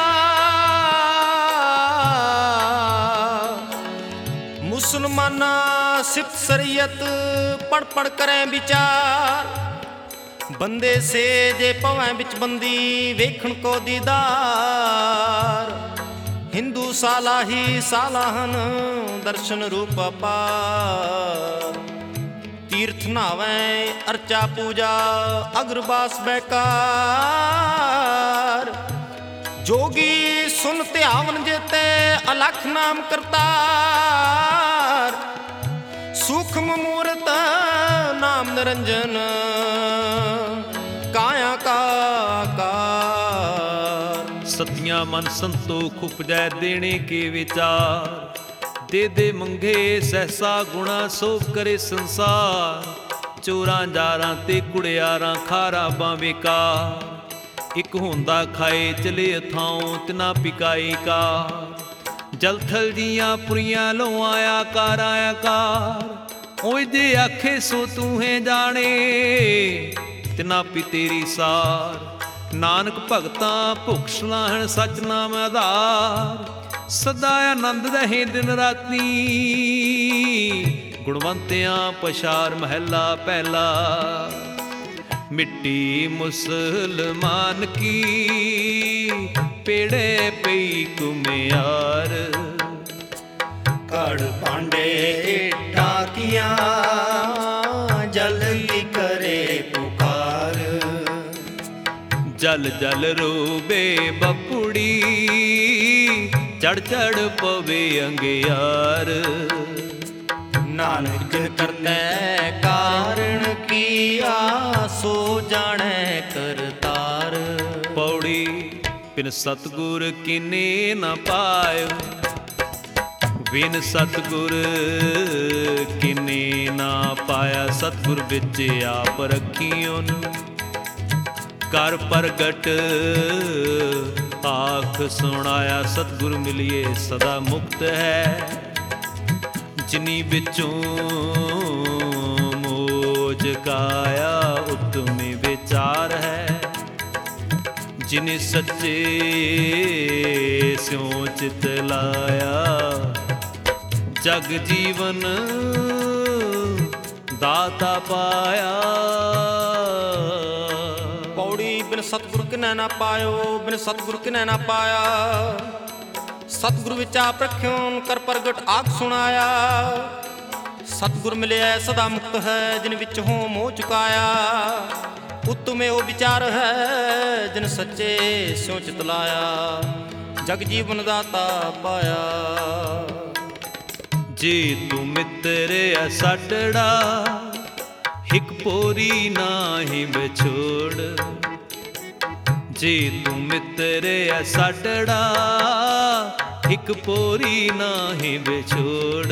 ਮੁਸਲਮਾਨਾ ਸਿਫਤ ਸਰੀਅਤ ਪੜ ਪੜ ਕਰੈ ਵਿਚਾਰ। ਬੰਦੇ ਸੇ ਜੇ ਭਵੈ ਵਿੱਚ ਬੰਦੀ ਵੇਖਣ ਕੋ ਦੀਦਾਰ। ਹਿੰਦੂ ਸਾਲਾਹੀ ਸਾਲਾਹਨ ਦਰਸ਼ਨ ਰੂਪ ਅਪਾਰ। ਤੀਰਥ ਨਾਵੈ ਅਰਚਾ ਪੂਜਾ ਅਗਰਬਾਸ ਬੈਕਾਰ। ਜੋਗੀ ਸੁਨ ਧਿਆਵਨ ਜੇਤੇ ਅਲਖ ਨਾਮ ਕਰਤਾਰ। ਸੂਖਮ ਮੂਰਤ ਨਾਮ ਨਿਰੰਜਨ ਕਾਇਆ ਕਾ ਆਕਾਰ। ਸਤਿਆਂ ਮਨ ਸੰਤੋਖ ਉਪਜੈ ਦੇਣੇ ਕੇ ਵਿਚਾਰ। ਦੇ ਦੇ ਮੰਗੇ ਸਹਿਸਾ ਗੁਣਾ ਸੋ ਕਰੇ ਸੰਸਾਰ। ਚੋਰਾਂ ਜਾਰਾਂ ਤੇ ਕੁੜਿਆਰਾਂ ਖਾਰਾ ਬਾਵੇਕਾਰ। ਇੱਕ ਹੁੰਦਾ ਖਾਏ ਚਲੇ ਅਥਾਉ ਤਿਨਾ ਪਿਕਾਈ ਕਾਰ। ਜਲ ਥਲ ਜੀਆਂ ਪੁਰੀਆਂ ਲੋ ਆਇਆ ਕਾਰ ਆਇਆ ਕਾਰ। ਓਏ ਜੇ ਆਖੇ ਸੋ ਤੂੰ ਹੈ ਜਾਣੇ ਤਿਨਾ ਪੀ ਤੇਰੀ ਸਾਰ। ਨਾਨਕ ਭਗਤਾਂ ਭੁਖ ਸਲਾਹਣ ਸਚ ਨਾਮ ਆਧਾਰ। ਸਦਾ ਆਨੰਦ ਰਹੇ ਦਿਨ ਰਾਤੀ ਗੁਣਵੰਤਿਆਂ ਪਛਾਰ ਮਹਿਲਾ ਪਹਿਲਾ। ਮਿੱਟੀ ਮੁਸਲਮਾਨ ਕੀ ਪੇੜੇ ਪਈ ਕੁਮਿਆਰ। ਕੜ ਭਾਂਡੇ ਟਾਕੀਆਂ ਜਲਦੀ ਕਰੇ ਪੁਕਾਰ। ਜਲ ਜਲ ਰੋਵੇ ਬਪੁੜੀ ਚੜ ਚੜ ਪਵੇ ਅੰਗਿਆਰ। ਨਾਨਕ ਜਿਨ ਕਰਤੈ ਕਾਰਣ ਕੀਆ ਸੋ ਜਾਣੈ ਕਰਤਾਰ। ਪੌੜੀ ਬਿਨ ਸਤਿਗੁਰ ਕਿਨੇ ਨਾ ਪਾਇਓ ਬਿਨ ਸਤਿਗੁਰ ਕਿਨੇ ਨਾ ਪਾਇਆ। ਸਤਿਗੁਰ ਵਿੱਚ ਆਪ ਰੱਖੀਓ ਕਰ ਪ੍ਰਗਟ ਆਖ ਸੁਣਾਇਆ। ਸਤਿਗੁਰ ਮਿਲਿਏ ਸਦਾ ਮੁਕਤ ਹੈ ਜਿਨੀ ਵਿੱਚੋਂ ਮੋਜ ਕਾਇਆ। ਉਤਮੇ ਵਿਚਾਰ ਹੈ ਜਿਨੇ ਸੱਚੇ ਸਿਉ ਚਿਤ ਲਾਇਆ। ਜਗ ਜੀਵਨ ਦਾਤਾ ਪਾਇਆ। ਪੌੜੀ ਬਿਨ ਸਤਿਗੁਰ ਕਿਨੈ ਨਾ ਪਾਇਓ ਬਿਨ ਸਤਿਗੁਰ ਕਿਨੈ ਨਾ ਪਾਇਆ। ਸਤਿਗੁਰ ਵਿੱਚ ਆਪ ਰੱਖਿਓ ਕਰ ਪ੍ਰਗਟ ਆਖ ਸੁਣਾਇਆ। ਸਤਿਗੁਰ ਮਿਲਿਆ ਸਦਾ ਮੁਕਤ ਹੈ ਜਿਨ ਵਿੱਚ ਹੋ ਮੋਹ ਚੁਕਾਇਆ। ਉਤਮੇ ਉਹ ਵਿਚਾਰ ਹੈ ਜਿਨ ਸੱਚੇ ਸਿਉ ਚਿਤ ਲਾਇਆ। ਜਗ ਜੀਵਨ ਦਾਤਾ ਪਾਇਆ। ਜੇ ਤੂੰ ਮਿੱਤਰ ਅਸਟੜਾ ਹਿਕ ਪੋਰੀ ਨਾਹੀ ਵਿਛੋੜ। ਜੇ ਤੂੰ ਮਿੱਤਰ ਅਸਟੜਾ ਹਿਕ ਪੋਰੀ ਨਾਹੀ ਵਿਛੋੜ।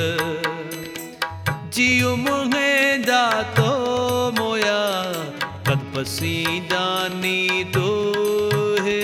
ਜਿਉ ਮੁਹੇ ਜਾਤੋ ਮੋਇਆ ਕਦ ਪਸੀ ਜਾਨੀ ਦੋਹੇ।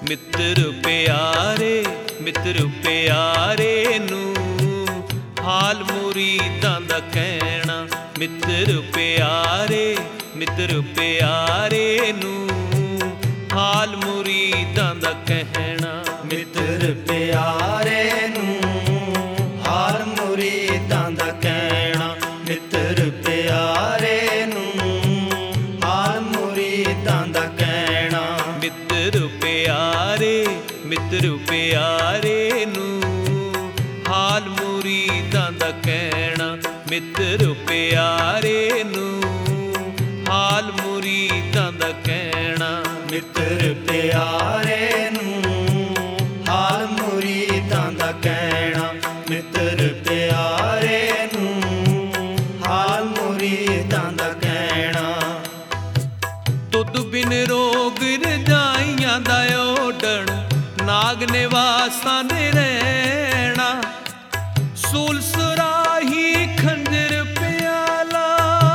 ਮਿੱਤਰ ਪਿਆਰੇ ਮਿੱਤਰ ਪਿਆਰੇ ਨੂੰ ਹਾਲ ਮੁਰੀਦਾਂ ਦਾ ਕਹਿਣਾ। ਮਿੱਤਰ ਪਿਆਰੇ ਮਿੱਤਰ ਪਿਆਰੇ ਨੂੰ ਹਾਲ ਮੁਰੀਦਾਂ ਦਾ ਕਹਿਣਾ। ਮਿੱਤਰ ਪਿਆਰੇ ਨੂੰ ਹਾਲ ਮੁਰੀਦਾਂ ਦਾ ਕਹਿਣਾ। ਮਿੱਤਰ ਪਿਆਰੇ ਨੂੰ ਹਾਲ ਮੁਰੀਦਾਂ ਦਾ ਕਹਿਣਾ। ਮਿੱਤਰ ਪਿਆਰੇ ਮਿੱਤਰ ਪਿਆਰੇ ਨੂੰ ਹਾਲ ਮੁਰੀਦਾਂ ਦਾ ਕਹਿਣਾ। ਮਿੱਤਰ ਪਿਆਰੇ ਨੂੰ ਹਾਲ ਮੁਰੀਦਾਂ ਦਾ ਕਹਿਣਾ। ਮਿੱਤਰ ਪਿਆਰੇ ਨੂੰ ਹਾਲ ਮੁਰੀਦਾਂ ਦਾ ਕਹਿਣਾ। ਮਿੱਤਰ ਪਿਆਰੇ ਨੂੰ ਹਾਲ ਮੁਰੀਦਾਂ ਦਾ ਕਹਿਣਾ। ਤੁਧ ਬਿਨ ਰੋਗ ਰਜਾਈਆਂ ਦਾ ਓਡਣ ਨਾਗ ਨਿਵਾਸਾਂ ਦੇ ਰਹਿਣਾ। ਸੂਲ ਸੁਰਾਹੀ ਖੰਜਰ ਪਿਆਲਾ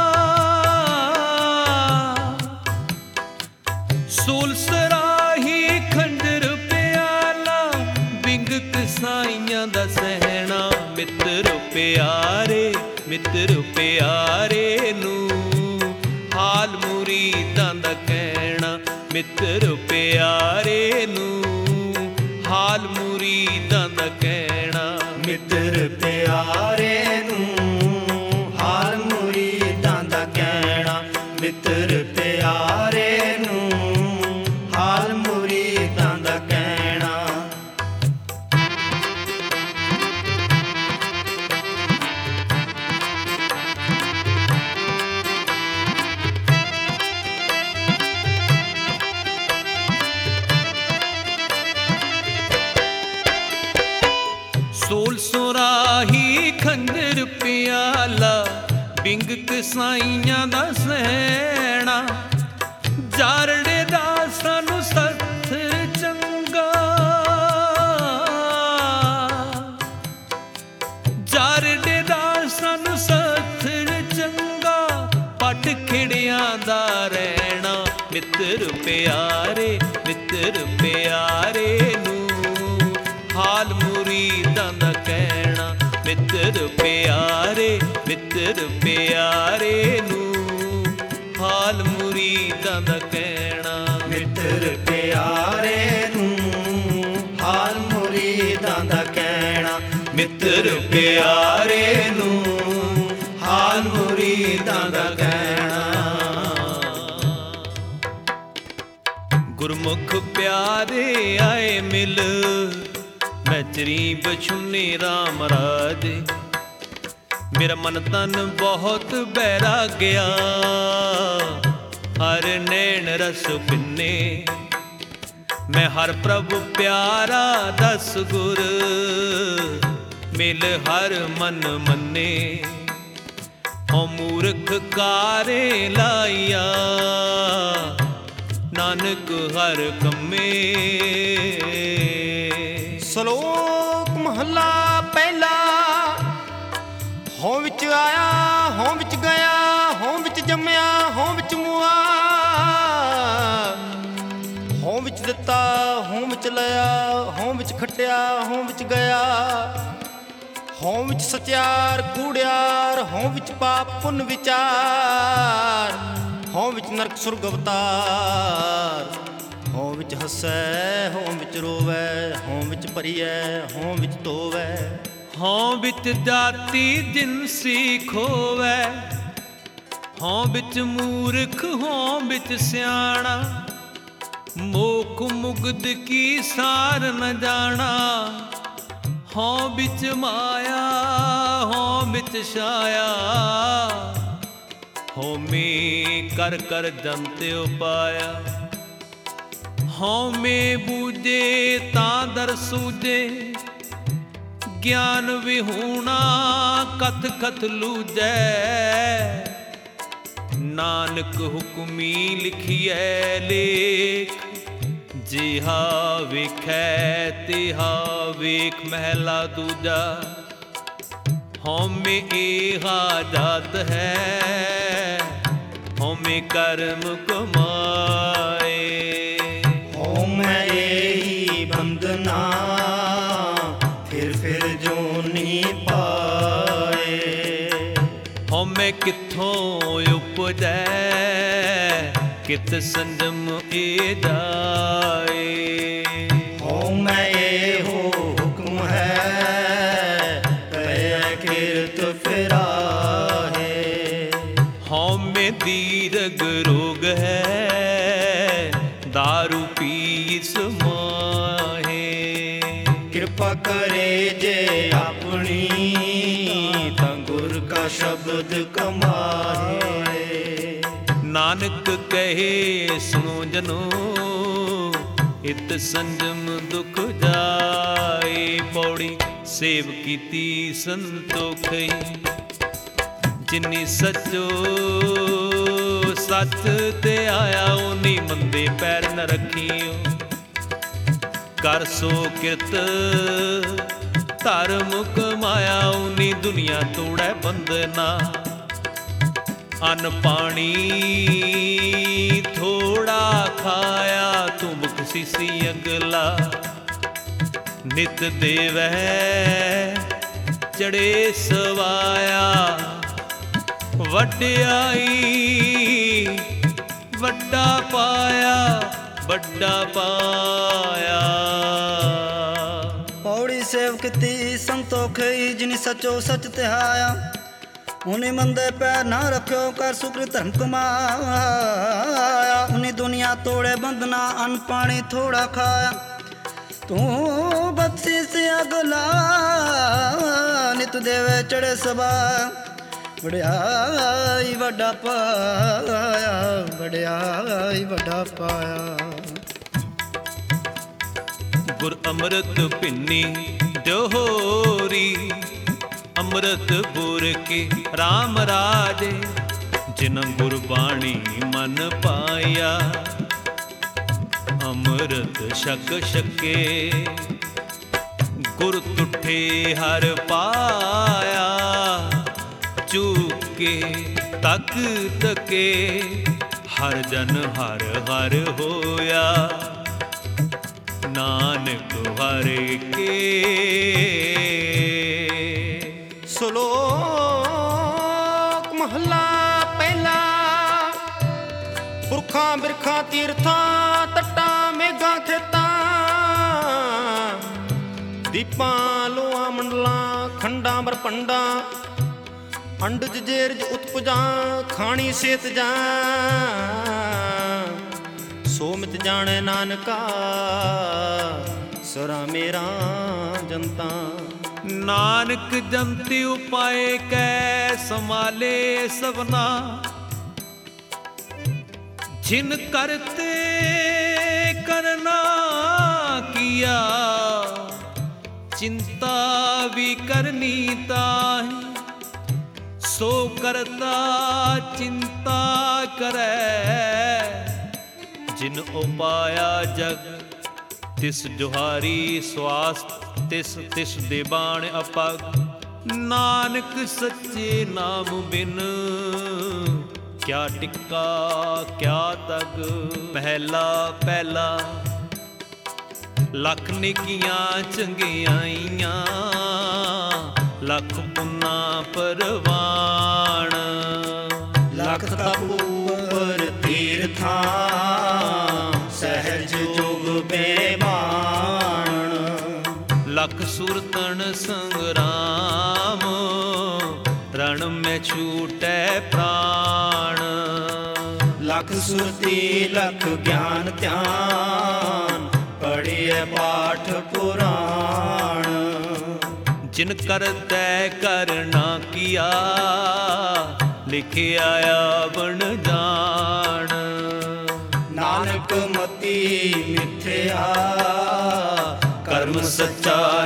ਸੂਲ ਸੁਰਾਹੀ ਖੰਜਰ ਪਿਆਲਾ ਬਿੰਗ ਕਸਾਈਆਂ ਦਾ ਸਹਿਣਾ। ਮਿੱਤਰ ਪਿਆਰੇ ਮਿੱਤਰ ਪਿਆਰੇ ਨੂੰ ਹਾਲ ਮੁਰੀਦਾਂ ਦਾ ਕਹਿਣਾ। ਮਿੱਤਰ ਪਿਆਰੇ ਨੂੰ ਹਾਲ ਮੁਰੀਦਾਂ ਦਾ ਕਹਿਣਾ। ਮਿੱਤਰ ਪਿਆਰੇ ਨੂੰ ਹਾਲ ਮੁਰੀਦਾਂ ਦਾ ਕਹਿਣਾ। ਮਿੱਤਰ ਪਿਆਰੇ ਨੂੰ ਹਾਲ ਮੁਰੀਦਾਂ ਦਾ ਕਹਿਣਾ। ਸੂਲ ਸੁਰਾਹੀ ਖੰਜਰ ਪਿਆਲਾ ਬਿੰਗ ਕਸਾਈਆਂ ਦਾ ਸਹਿਣਾ। ਜਾਰੜੇ ਦਾ ਸਾਨੂੰ ਸੱਥ ਚੰਗਾ ਜਾਰੜੇ ਦਾ ਸਾਨੂੰ ਸੱਥ ਚੰਗਾ ਪੱਟ ਖਿੜਿਆਂ ਦਾ ਰਹਿਣਾ। ਮਿੱਤਰ ਪਿਆਰੇ ਮਿੱਤਰ ਪਿਆਰੇ ਨੂੰ ਹਾਲ ਮੁਰੀਦਾਂ ਦਾ ਕਹਿਣਾ। ਮਿੱਤਰ ਪਿਆਰੇ ਮਿੱਤਰ ਪਿਆਰੇ ਨੂੰ ਹਾਲ ਮੁਰੀਦਾਂ ਦਾ ਕਹਿਣਾ। ਮਿੱਤਰ ਪਿਆਰੇ ਨੂੰ ਹਾਲ ਮੁਰੀਦਾਂ ਦਾ ਕਹਿਣਾ। ਮਿੱਤਰ ਪਿਆਰੇ ਨੂੰ ਹਾਲ ਮੁਰੀਦਾਂ ਦਾ ਕਹਿਣਾ। ਗੁਰਮੁਖ ਪਿਆਰੇ ਆਏ ਮਿਲ ਮੈਂ ਚਰੀ ਬਛੁੰਨੀ ਰਾਮ ਰਾਜੇ। ਮੇਰਾ ਮਨ ਤਨ ਬਹੁਤ ਬੈਰਾਗਿਆ ਹਰ ਨੈਣ ਰਸ ਪਿੰਨੇ। ਮੈਂ ਹਰ ਪ੍ਰਭ ਪਿਆਰਾ ਦਸ ਗੁਰ ਮਿਲ ਹਰ ਮਨ ਮੰਨੇ। ਹਉ ਮੂਰਖ ਕਾਰੇ ਲਾਇਆ ਨਾਨਕ ਹਰ ਕੰਮੇ। ਸ਼ਲੋਕ ਮਹੱਲਾ ਪਹਿਲਾ। ਹੋਂ ਵਿੱਚ ਆਇਆ ਹੋਂ ਵਿੱਚ ਗਿਆ ਹੋਂ ਵਿੱਚ ਜੰਮਿਆ ਹੋਂ ਵਿੱਚ ਮੁਆ। ਹੋਂ ਵਿੱਚ ਦਿੱਤਾ ਹੋਂ ਵਿੱਚ ਲਿਆ ਹੋਂ ਵਿੱਚ ਖੱਟਿਆ ਹੋਂ ਵਿੱਚ ਗਿਆ। ਹੋਂ ਵਿੱਚ ਸਚਿਆਰ ਕੂੜਿਆਰ ਹੋਂ ਵਿੱਚ ਪਾਪ ਪੁੰਨ ਵਿਚਾਰ। ਹੋਂ ਵਿੱਚ ਨਰਕ ਸੁਰਗ ਅਵਤਾਰ। ਹੋਂ ਵਿੱਚ ਹੱਸੈ ਹੋਂ ਵਿੱਚ ਰੋਵੈ ਹੋਂ ਵਿੱਚ ਭਰੀਐ ਹੋਂ ਵਿੱਚ ਧੋਵੈ। ਹੋਂ ਵਿੱਚ ਜਾਤੀ ਜਿਨਸੀ ਖੋਵੈ ਹੋਂ ਵਿੱਚ ਮੂਰਖ ਹੋਂ ਵਿੱਚ ਸਿਆਣਾ। ਮੋਖ ਮੁਗਦ ਕੀ ਸਾਰ ਨ ਜਾਣਾ। ਹੋਂ ਵਿੱਚ ਮਾਇਆ ਹੋਂ ਵਿੱਚ ਛਾਇਆ। ਹੋਮੇ ਕਰ ਕਰ ਜੰਤ ਉਪਾਇਆ। ਹਉਮੈ ਬੂਝੇ ਤਾਂ ਦਰ ਸੂਝੇ ਗਿਆਨ ਵਿਹੂਣਾ ਕਥ ਕਥ ਲੂਜੈ। ਨਾਨਕ ਹੁਕਮੀ ਲਿਖੀਐ ਲੇਖ ਜਿਹਾ ਵੇਖੈ ਤਿਹਾ ਵੇਖ। ਮਹਿਲਾ ਦੂਜਾ। ਹਉਮੈ ਏਹਾ ਜਾਤ ਹੈ ਹਉਮੈ ਕਰਮ ਕਮਾਏ। ਹਉਮੈ ਏਹੀ ਮੈਂ ਕਿੱਥੋਂ ਉਪਜੈ, ਕਿਤ ਸੰਜਮ ਏ ਜਾਏ। ਹਉ ਮੈਂ ਇਹੋ ਹੁਕਮ ਹੈ, ਪੈ ਕਿਰਤ ਫਿਰਾਹੇ। ਹਉ ਮੈਂ ਦੀਰਘ ਰੋਗ ਹੈ, ਦਾਰੂ ਪੀਸ ਮਾਹੇ। ਕਿਰਪਾ ਕਰੇ ਜੇ ਆਪਣੀ, ਤਾਂ ਗੁਰ ਕਾ ਸ਼ਬਦ ਕਮਾਏ। ਨਾਨਕ ਕਹੇ ਸੁਣੋ ਜਨੋ, ਇਤ ਸੰਜਮ ਦੁਖ ਜਾਏ। ਪੌੜੀ ਸੇਵ ਕੀਤੀ ਸੰਤੋਖਈ, ਜਿਨੀ ਸੱਚੋ ਸੱਚ ਤੇ ਆਇਆ, ਉਨੀ ਮੰਦੇ ਪੈਰ ਨ ਰੱਖੀਓ। ਕਰ ਸੋ ਕਿਰਤ ਧਰਮ ਕਮਾਇਆ, ਉਨੀ ਦੁਨੀਆ ਤੋੜੈ ਬੰਧਨਾ। ਅੰਨ ਪਾਣੀ ਥੋੜਾ ਖਾਇਆ, ਤੂੰ ਮੁਖ ਸੀਸੀ ਅਗਲਾ। ਨਿਤ ਦੇਵੈ ਚੜੇ ਸਵਾਇਆ, ਵਡਿਆਈ ਵੱਡਾ ਪਾਇਆ, ਵੱਡਾ ਪਾਇਆ। ਪੌੜੀ ਸੇਵ ਕੀਤੀ ਸੰਤੋਖਈ, ਜਿਨੀ ਸਚੋ ਸਚ ਤਿਹਾਇਆ। ਉਨੀ ਮੰਦੇ ਪੈਰ ਨਾ ਰੱਖਿਓ, ਕਰ ਸੁਕ੍ਰਿਤ ਧਰਮ ਕਮਾਇਆ। ਉਨੀ ਦੁਨੀਆ ਤੋੜੇ ਬੰਧਨਾ, ਅੰਨ ਪਾਣੀ ਥੋੜਾ ਖਾਇਆ। ਤੂੰ ਬਖਸ਼ਿਸ਼ ਅਗਲਾ, ਨਿਤ ਦੇਵੇ ਚੜੇ ਸਭਾ। ਵਡਿਆਈ ਵੱਡਾ ਪਾਇਆ, ਵਡਿਆਈ ਵੱਡਾ ਪਾਇਆ। ਗੁਰ ਅੰਮ੍ਰਿਤ ਭਿੰਨੀ ਡੋਰੀ, ਅੰਮ੍ਰਿਤ ਬੁਰ ਕੇ RAM ਰਾਜੇ। ਜਿਨ ਗੁਰਬਾਣੀ ਮਨ ਪਾਇਆ, ਅੰਮ੍ਰਿਤ ਛਕ ਛਕੇ। ਗੁਰ ਤੁਠੇ ਹਰ ਪਾਇਆ, ਚੂਕੇ ਤੱਕ ਤਕੇ। ਹਰ ਜਨ ਹਰ ਹਰ ਹੋਇਆ, ਨਾਨਕ ਹਰ ਕੇ। ਸ਼ਲੋਕ ਮਹਲਾ ਪਹਿਲਾ। ਪੁਰਖਾਂ ਬਿਰਖਾਂ ਤੀਰਥਾਂ, ਤੱਟਾਂ ਮੇਘਾਂ ਖੇਤਾਂ। ਦੀਪਾਂ ਲੋਆਂ ਮੰਡਲਾਂ, ਖੰਡਾਂ ਬਰਪੰਡਾਂ। ਅੰਡਜ ਜੇਰਜ ਉਤਪਜਾਂ, ਖਾਣੀ ਸੇਤ ਜਾਂ। ਸੋ ਮਿਤ ਜਾਣੈ ਨਾਨਕਾ, ਸਰਾ ਮੇਰਾ ਜਨਤਾ। ਨਾਨਕ ਜੰਤੀ ਉਪਾਏ ਕੈ, ਸਮਾਲੇ ਸਭਨਾ। ਜਿਨ ਕਰਤੇ ਕਰਨਾ ਕੀਆ, ਚਿੰਤਾ ਵੀ ਕਰਨੀ ਤਾਹੀ। ਸੋ ਕਰਤਾ ਚਿੰਤਾ ਕਰੈ, ਜਿਨ ਉਪਾਇਆ ਜਗ। ਤਿਸ ਜੁਹਾਰੀ ਸਵਾਸ, ਤਿਸ ਤਿਸ ਦੇ ਬਾਣ ਅਪਗ। ਨਾਨਕ ਸੱਚੇ ਨਾਮ ਬਿਨ, ਕਿਆ ਟਿੱਕਾ ਕਿਆ ਤਗ। ਪਹਿਲਾ ਪਹਿਲਾ ਲੱਖ ਨੇਕੀਆਂ ਚੰਗਿਆਈਆਂ, ਲੱਖ ਪੁੰਨਾ ਪਰਵਾਣ। ਲੱਖ ਤਪ ਉਪਰ ਤੀਰਥਾਂ, ਸਹਿਜ ਜੋਗ ਬੇਮਾਨ। ਲੱਖ ਸੁਰਤਨ ਸੰਗਰਾਮ, ਰਣ ਮੈਂ ਛੂਟੈ ਪ੍ਰਾਣ। ਲੱਖ ਸੁਰਤੀ ਲਖ ਗਿਆਨ ਧਿਆਨ, ਪੜ੍ਹਿਐ ਪਾਠ ਪੁਰਾਣ। ਜਿਨ ਕਰਤੈ ਕਰਨਾ ਕੀਆ, ਲਿਖਿਆ ਆਵਣ ਜਾਣ। ਨਾਨਕ ਮਤੀ ਮਿਥਿਆ, ਕਰਮ ਸੱਚਾ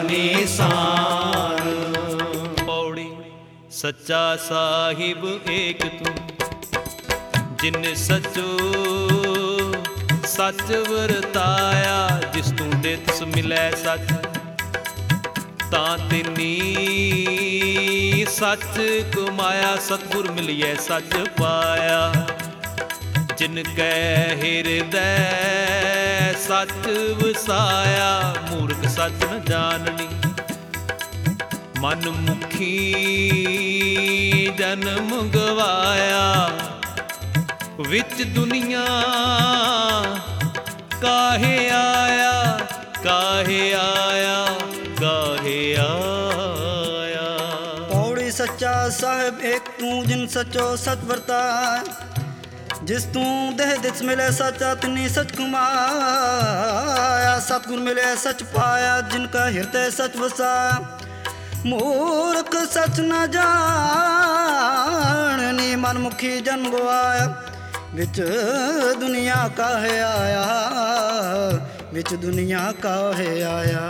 ਨਿਸ਼ਾਨ। ਪੌੜੀ ਸੱਚਾ ਸਾਹਿਬ ਏਕ ਤੂੰ, ਜਿਨ ਸਚੋ ਸੱਚ ਵਰਤਾਇਆ। ਜਿਸ ਤੂੰ ਦੇ ਤਿਸ ਮਿਲੈ ਸੱਚ, ਤਾਂ ਤਿਨੀ ਸੱਚ ਕਮਾਇਆ। ਸਤਿਗੁਰ ਮਿਲਿਐ ਸੱਚ ਪਾਇਆ। ਜਿਨ ਕੈ ਹਿਰਦੈ ਸੱਚ ਵਸਾਇਆ, ਮੂਰਖ ਸੱਚ ਨ ਜਾਣਨੀ। ਮਨ ਮੁਖੀ ਜਨਮ ਗਵਾਇਆ, ਵਿੱਚ ਦੁਨੀਆ ਕਾਹੇ ਆਇਆ, ਕਾਹੇ ਆਇਆ, ਕਾਹੇ ਆਇਆ। ਪੌੜੀ ਸੱਚਾ ਸਾਹਿਬ ਏਕ ਤੂੰ ਜਿਨ ਸਚੋ ਸਤ ਵਰਤਾਇ, ਜਿਸ ਤੂੰ ਦੇਹ ਦਿਸ ਮਿਲੇ ਸਚਾ ਤਿਨੀ ਸਚ ਕਮਾਇਆ। ਸਤਿਗੁਰ ਮਿਲੇ ਸਚ ਪਾਇਆ, ਜਿਨ ਕਾ ਹਿਰਦੈ ਸਚ ਵਸਾਇਆ। ਮੂਰਖ ਸਚ ਨ ਜਾਣਨੀ, ਮਨ ਮੁਖੀ ਜਨ ਗਵਾਇਆ। ਵਿੱਚ ਦੁਨੀਆ ਕਾਹੇ ਆਇਆ, ਵਿੱਚ ਦੁਨੀਆ ਕਾਹੇ ਆਇਆ।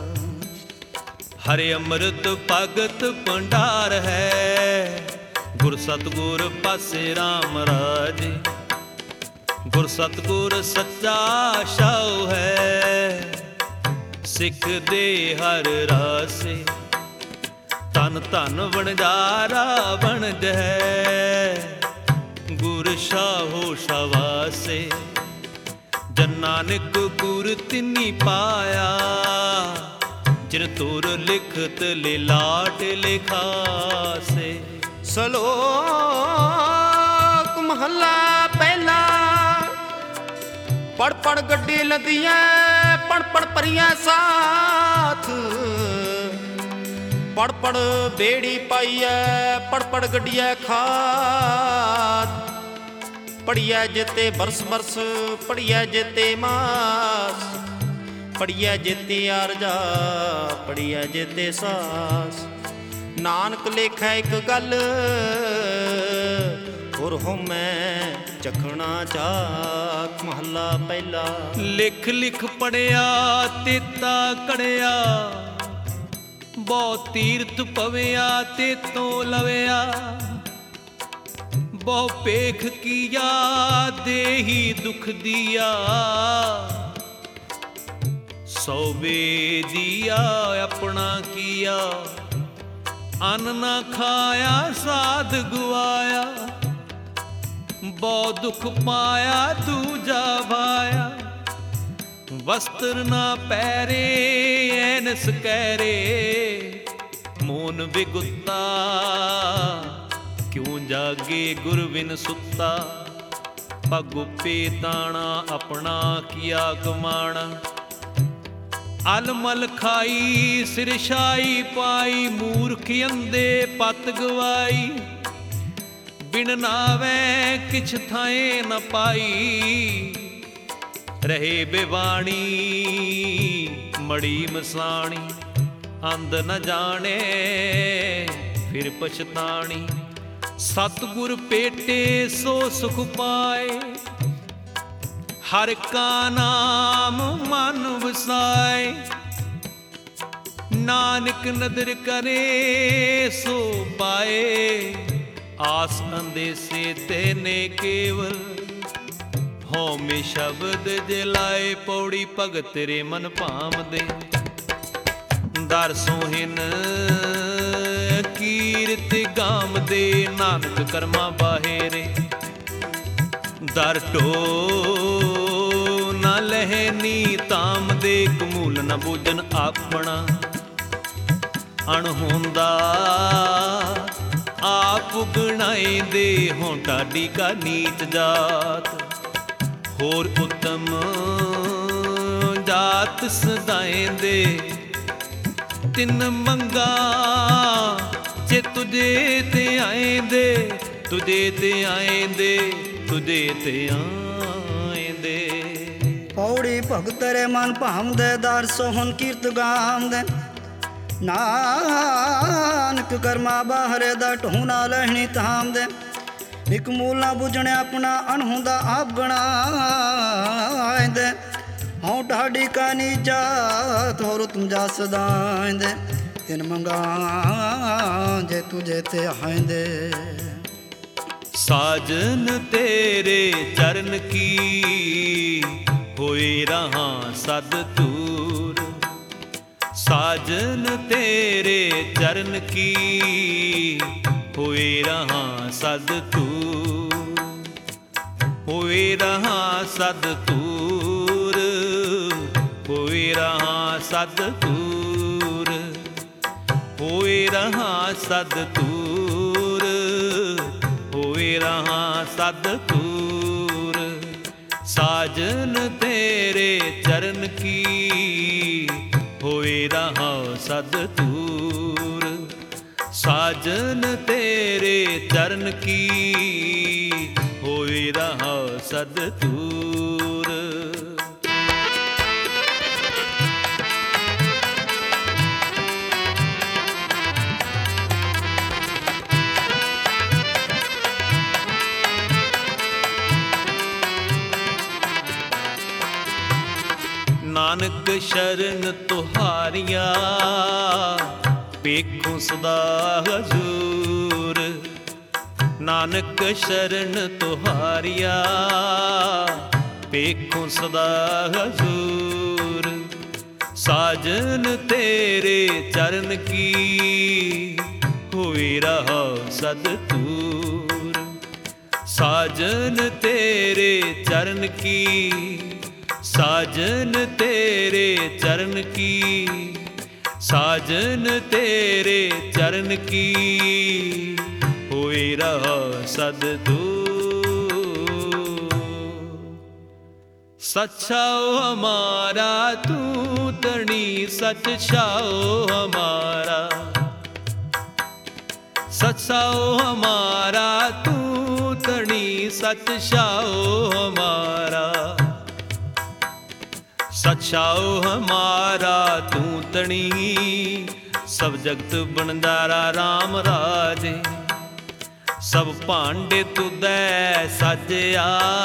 ਹਰਿ ਅੰਮ੍ਰਿਤ ਭਗਤ ਭੰਡਾਰ ਹੈ, ਗੁਰ ਸਤਿਗੁਰ ਪਾਸੇ ਰਾਮ ਰਾਜੇ। ਗੁਰ ਸਤਿਗੁਰ ਸੱਚਾ ਸ਼ਾਉ ਹੈ, ਸਿੱਖ ਦੇ ਹਰ ਰਾਸੇ। ਧਨ ਧਨ ਵਣਜਾਰਾ ਵਣਜ ਹੈ, ਗੁਰ ਸ਼ਾਹੋ ਸ਼ਾਵਾਸੇ। ਜਨ ਨਾਨਕ ਗੁਰ ਤਿਨੀ ਪਾਇਆ, ਜਿਨ ਤੁਰ ਲਿਖਤ ਲੈ ਲਾਟ ਲਿਖਾਸੇ। ਸ਼ਲੋਕ ਮਹੱਲਾ ਪਹਿਲਾ। ਪੜ ਪੜ ਗੱਡੀ ਲਦੀਆਂ, ਪੜ ਪੜ ਪਰੀਆਂ ਸਾਥ। ਪੜ ਪੜ ਬੇੜੀ ਪਾਈਐ, ਪੜ ਪੜ ਗੱਡੀਐ ਖਾਤ। ਪੜੀਐ ਜੇਤੇ ਬਰਸ ਬਰਸ, ਪੜੀਐ ਜੇਤੇ ਮਾਸ। ਪੜੀਐ ਜੇਤੇ ਆਰਜਾ, ਪੜੀਐ ਜੇਤੇ ਸਾਸ। ਨਾਨਕ ਲੇਖੈ ਇੱਕ ਗੱਲ, ਹੋਰ ਹੋਮੈ ਚਖਣਾ ਚਾਖ। ਮਹੱਲਾ ਪਹਿਲਾ। ਲਿਖ ਲਿਖ ਪੜਿਆ ਤੇਤਾ ਕੜਿਆ, ਬਹੁ ਤੀਰਥ ਪਵਿਆ ਤੇ ਤੋਂ ਲਵਿਆ। ਬਹੁ ਪੇਖ ਕੀਆ ਦੇਹੀ ਦੁਖ ਦੀਆ, ਸੋਵੇ ਦੀਆ ਆਪਣਾ ਕੀਆ। ਅੰਨ ਨਾ ਖਾਇਆ ਸਾਧ ਗਵਾਇਆ, ਬਹੁ ਦੁਖ ਪਾਇਆ ਦੂਜਾ ਭਾਇਆ। ਵਸਤਰ ਨਾ ਪੈਰੇ ਐਨਸ ਕਹਿਰੇ, ਮੋਨ ਬਿਗੁੱਤਾ ਕਿਉਂ ਜਾਗੇ ਗੁਰ ਬਿਨ ਸੁੱਤਾ। ਪਗ ਪੇਤਾਣਾ ਆਪਣਾ ਕੀਆ ਕਮਾਣਾ। ਅਲਮਲ ਖਾਈ ਸਿਰ ਛਾਈ ਪਾਈ, ਮੂਰਖ ਅੰਧੇ ਪਤ ਗਵਾਈ। ਬਿਨ ਨਾਵੇਂ ਕਿਛ ਥਾਏ ਨ ਪਾਈ, ਰਹੇ ਬੇਵਾਣੀ ਮੜੀ ਮਸਾਣੀ। ਅੰਧ ਨ ਜਾਣੇ ਫਿਰ ਪਛਤਾਣੀ, ਸਤਿਗੁਰ ਭੇਟੇ ਸੋ ਸੁਖ ਪਾਏ। ਹਰ ਕਾ ਨਾਮ ਮਨ ਵਸਾਏ, ਨਾਨਕ ਨਦਰ ਕਰੇ ਸੋ ਪਾਏ। ਆਸ ਅੰਦੇਸੇ ਤੇ ਨੇ ਕੇਵਲ, ਹਉਮੈ ਸ਼ਬਦ ਜਲਾਏ। ਪੌੜੀ ਭਗਤ ਤੇਰੇ ਮਨ ਭਾਮਦੇ, ਦਰ ਸੋਹਿਨ ਕੀਰਤ ਗਾਮਦੇ। ਨਾਨਕ ਕਰਮਾ ਬਾਹੇਰੇ, ਦਰ ਢੋ ਨਾ ਲਹਿਨੀ ਤਾਮਦੇ। ਕਮੂਲ ਨ ਬੂਝਨ ਆਪਣਾ, ਅਣਹੋਂਦਾ ਆਪ ਗਣਾਏਂਦੇ। ਹੋਂ ਢਾਡੀ ਕਾ ਨੀਚ ਜਾਤ, ਹੋਰ ਉਤਮ ਜਾਤ ਸਦਾਏਂਦੇ। ਤਿੰਨ ਮੰਗਾ ਜੇ ਤੁਝੇ ਤੇ ਆਏਂਦੇ, ਤੁਝੇ ਤੇ ਆਏਂਦੇ, ਤੁਝੇ ਤੇ ਆਏਂਦੇ। ਪੌੜੀ ਭਗਤ ਤੇਰੇ ਮਨ ਭਾਮਦੇ, ਦਰ ਸੋਹਣ ਕੀਰਤ ਗਾਮਦੇ। ਨਾਨਕ ਕਰਮਾ ਬਾਹਰੇ ਦਾ ਢੂਣਾ ਲਹਿਣੀ ਤਾਮਦੇ। ਇਕ ਮੂਲ ਨਾ ਬੁਝਣੇ ਆਪਣਾ, ਅਣਹੁੰਦਾ ਆਪ ਗਣਾਏਂਦੇ। ਹਉ ਢਾਡੀ ਕਾ ਨੀ ਜਾਤ, ਹੋਰ ਤੁਮ ਜਾ ਸਦਾਏਂਦੇ। ਤਿਨ ਮੰਗਾ ਜੇ ਤੁਝੇ ਤੇ ਆਏਂਦੇ। ਸਾਜਨ ਤੇਰੇ ਚਰਨ ਕੀ, ਹੋਏ ਰਹਾ ਸਦ ਤੂਰ। ਸਾਜਨ ਤੇਰੇ ਚਰਨ ਕੀ, ਹੋਏ ਰਹਾ ਸਦ ਤੂਰ। ਹੋਏ ਰਹਾ ਸਦ ਤੂਰ, ਹੋਏ ਰਹਾ ਸਦ ਤੂਰ। ਹੋਏ ਰਹਾ ਸਦ ਤੂਰ, ਹੋਏ ਰਹਾ ਸਦ ਤੂਰ। ਸਾਜਨ ਤੇਰੇ ਚਰਨ ਕੀ ਹੋਏ ਰਹਾ ਸਦ ਤੂਰ, ਸਾਜਨ ਤੇਰੇ ਚਰਨ ਕੀ ਹੋਏ ਰਹਾ ਸਦ ਤੂਰ। ਨਾਨਕ ਸ਼ਰਨ ਤੁਹਾਰੀਆਂ ਵੇਖੋ ਸਦਾ ਹਜ਼ੂਰ, ਨਾਨਕ ਸ਼ਰਨ ਤੁਹਾਰੀਆਂ ਵੇਖੋ ਸਦਾ ਹਜ਼ੂਰ। ਸਾਜਨ ਤੇਰੇ ਚਰਨ ਕੀ ਹੋਏ ਰਹਾ ਸਦ ਤੂਰ, ਸਾਜਨ ਤੇਰੇ ਚਰਨ ਕੀ, ਸਾਜਨ ਤੇਰੇ ਚਰਨ ਕੀ, ਸਾਜਨ ਤੇਰੇ ਚਰਨ ਕੀ ਹੋਏ ਰਹਾ ਸਦ ਤੂਰ। ਸੱਚ ਛਾਓ ਹਮਾਰਾ ਤੂੰ ਤਣੀ, ਸੱਚ ਛਾਓ ਹਮਾਰਾ, ਸੱਚ ਛਾਓ ਹਮਾਰਾ ਤੂੰ ਤਣੀ, ਸੱਚ ਛਾਓ ਹਮਾਰਾ। ਸੱਚ ਛਾਓ ਹਮਾਰਾ ਤੂੰ ਤਣੀ, ਸਭ ਜਗਤ ਬਣਦਾਰਾ ਰਾਮ ਰਾਜੇ। ਸਭ ਭਾਂਡੇ ਤੁਧੈ ਸਾਜਿਆ,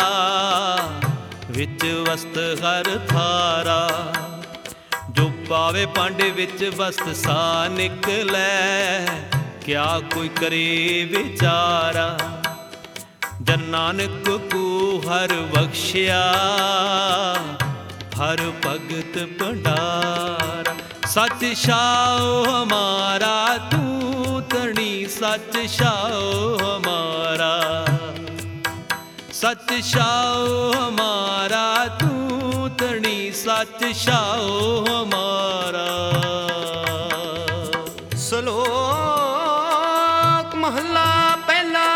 ਵਿੱਚ ਵਸਤ ਹਰ ਥਾਰਾ। ਜੋ ਪਾਵੇ ਭਾਂਡੇ ਵਿੱਚ ਵਸਤ ਸਾ ਨਿਕਲੈ, ਕਿਆ ਕੋਈ ਕਰੇ ਵਿਚਾਰਾ। ਜਨ ਨਾਨਕ ਕੋ ਹਰ ਬਖਸ਼ਿਆ, ਹਰ ਭਗਤ ਭੰਡਾਰਾ। ਸੱਚ ਛਾਓ ਹਮਾਰਾ ਤੂੰ ਤਣੀ, ਸੱਚ ਛਾਓ ਹਮਾਰਾ, ਸੱਚ ਛਾਓ ਹਮਾਰਾ ਤੂੰ ਤਣੀ, ਸੱਚ ਛਾਓ ਹਮਾਰਾ। ਸ਼ਲੋਕ ਮਹੱਲਾ ਪਹਿਲਾ।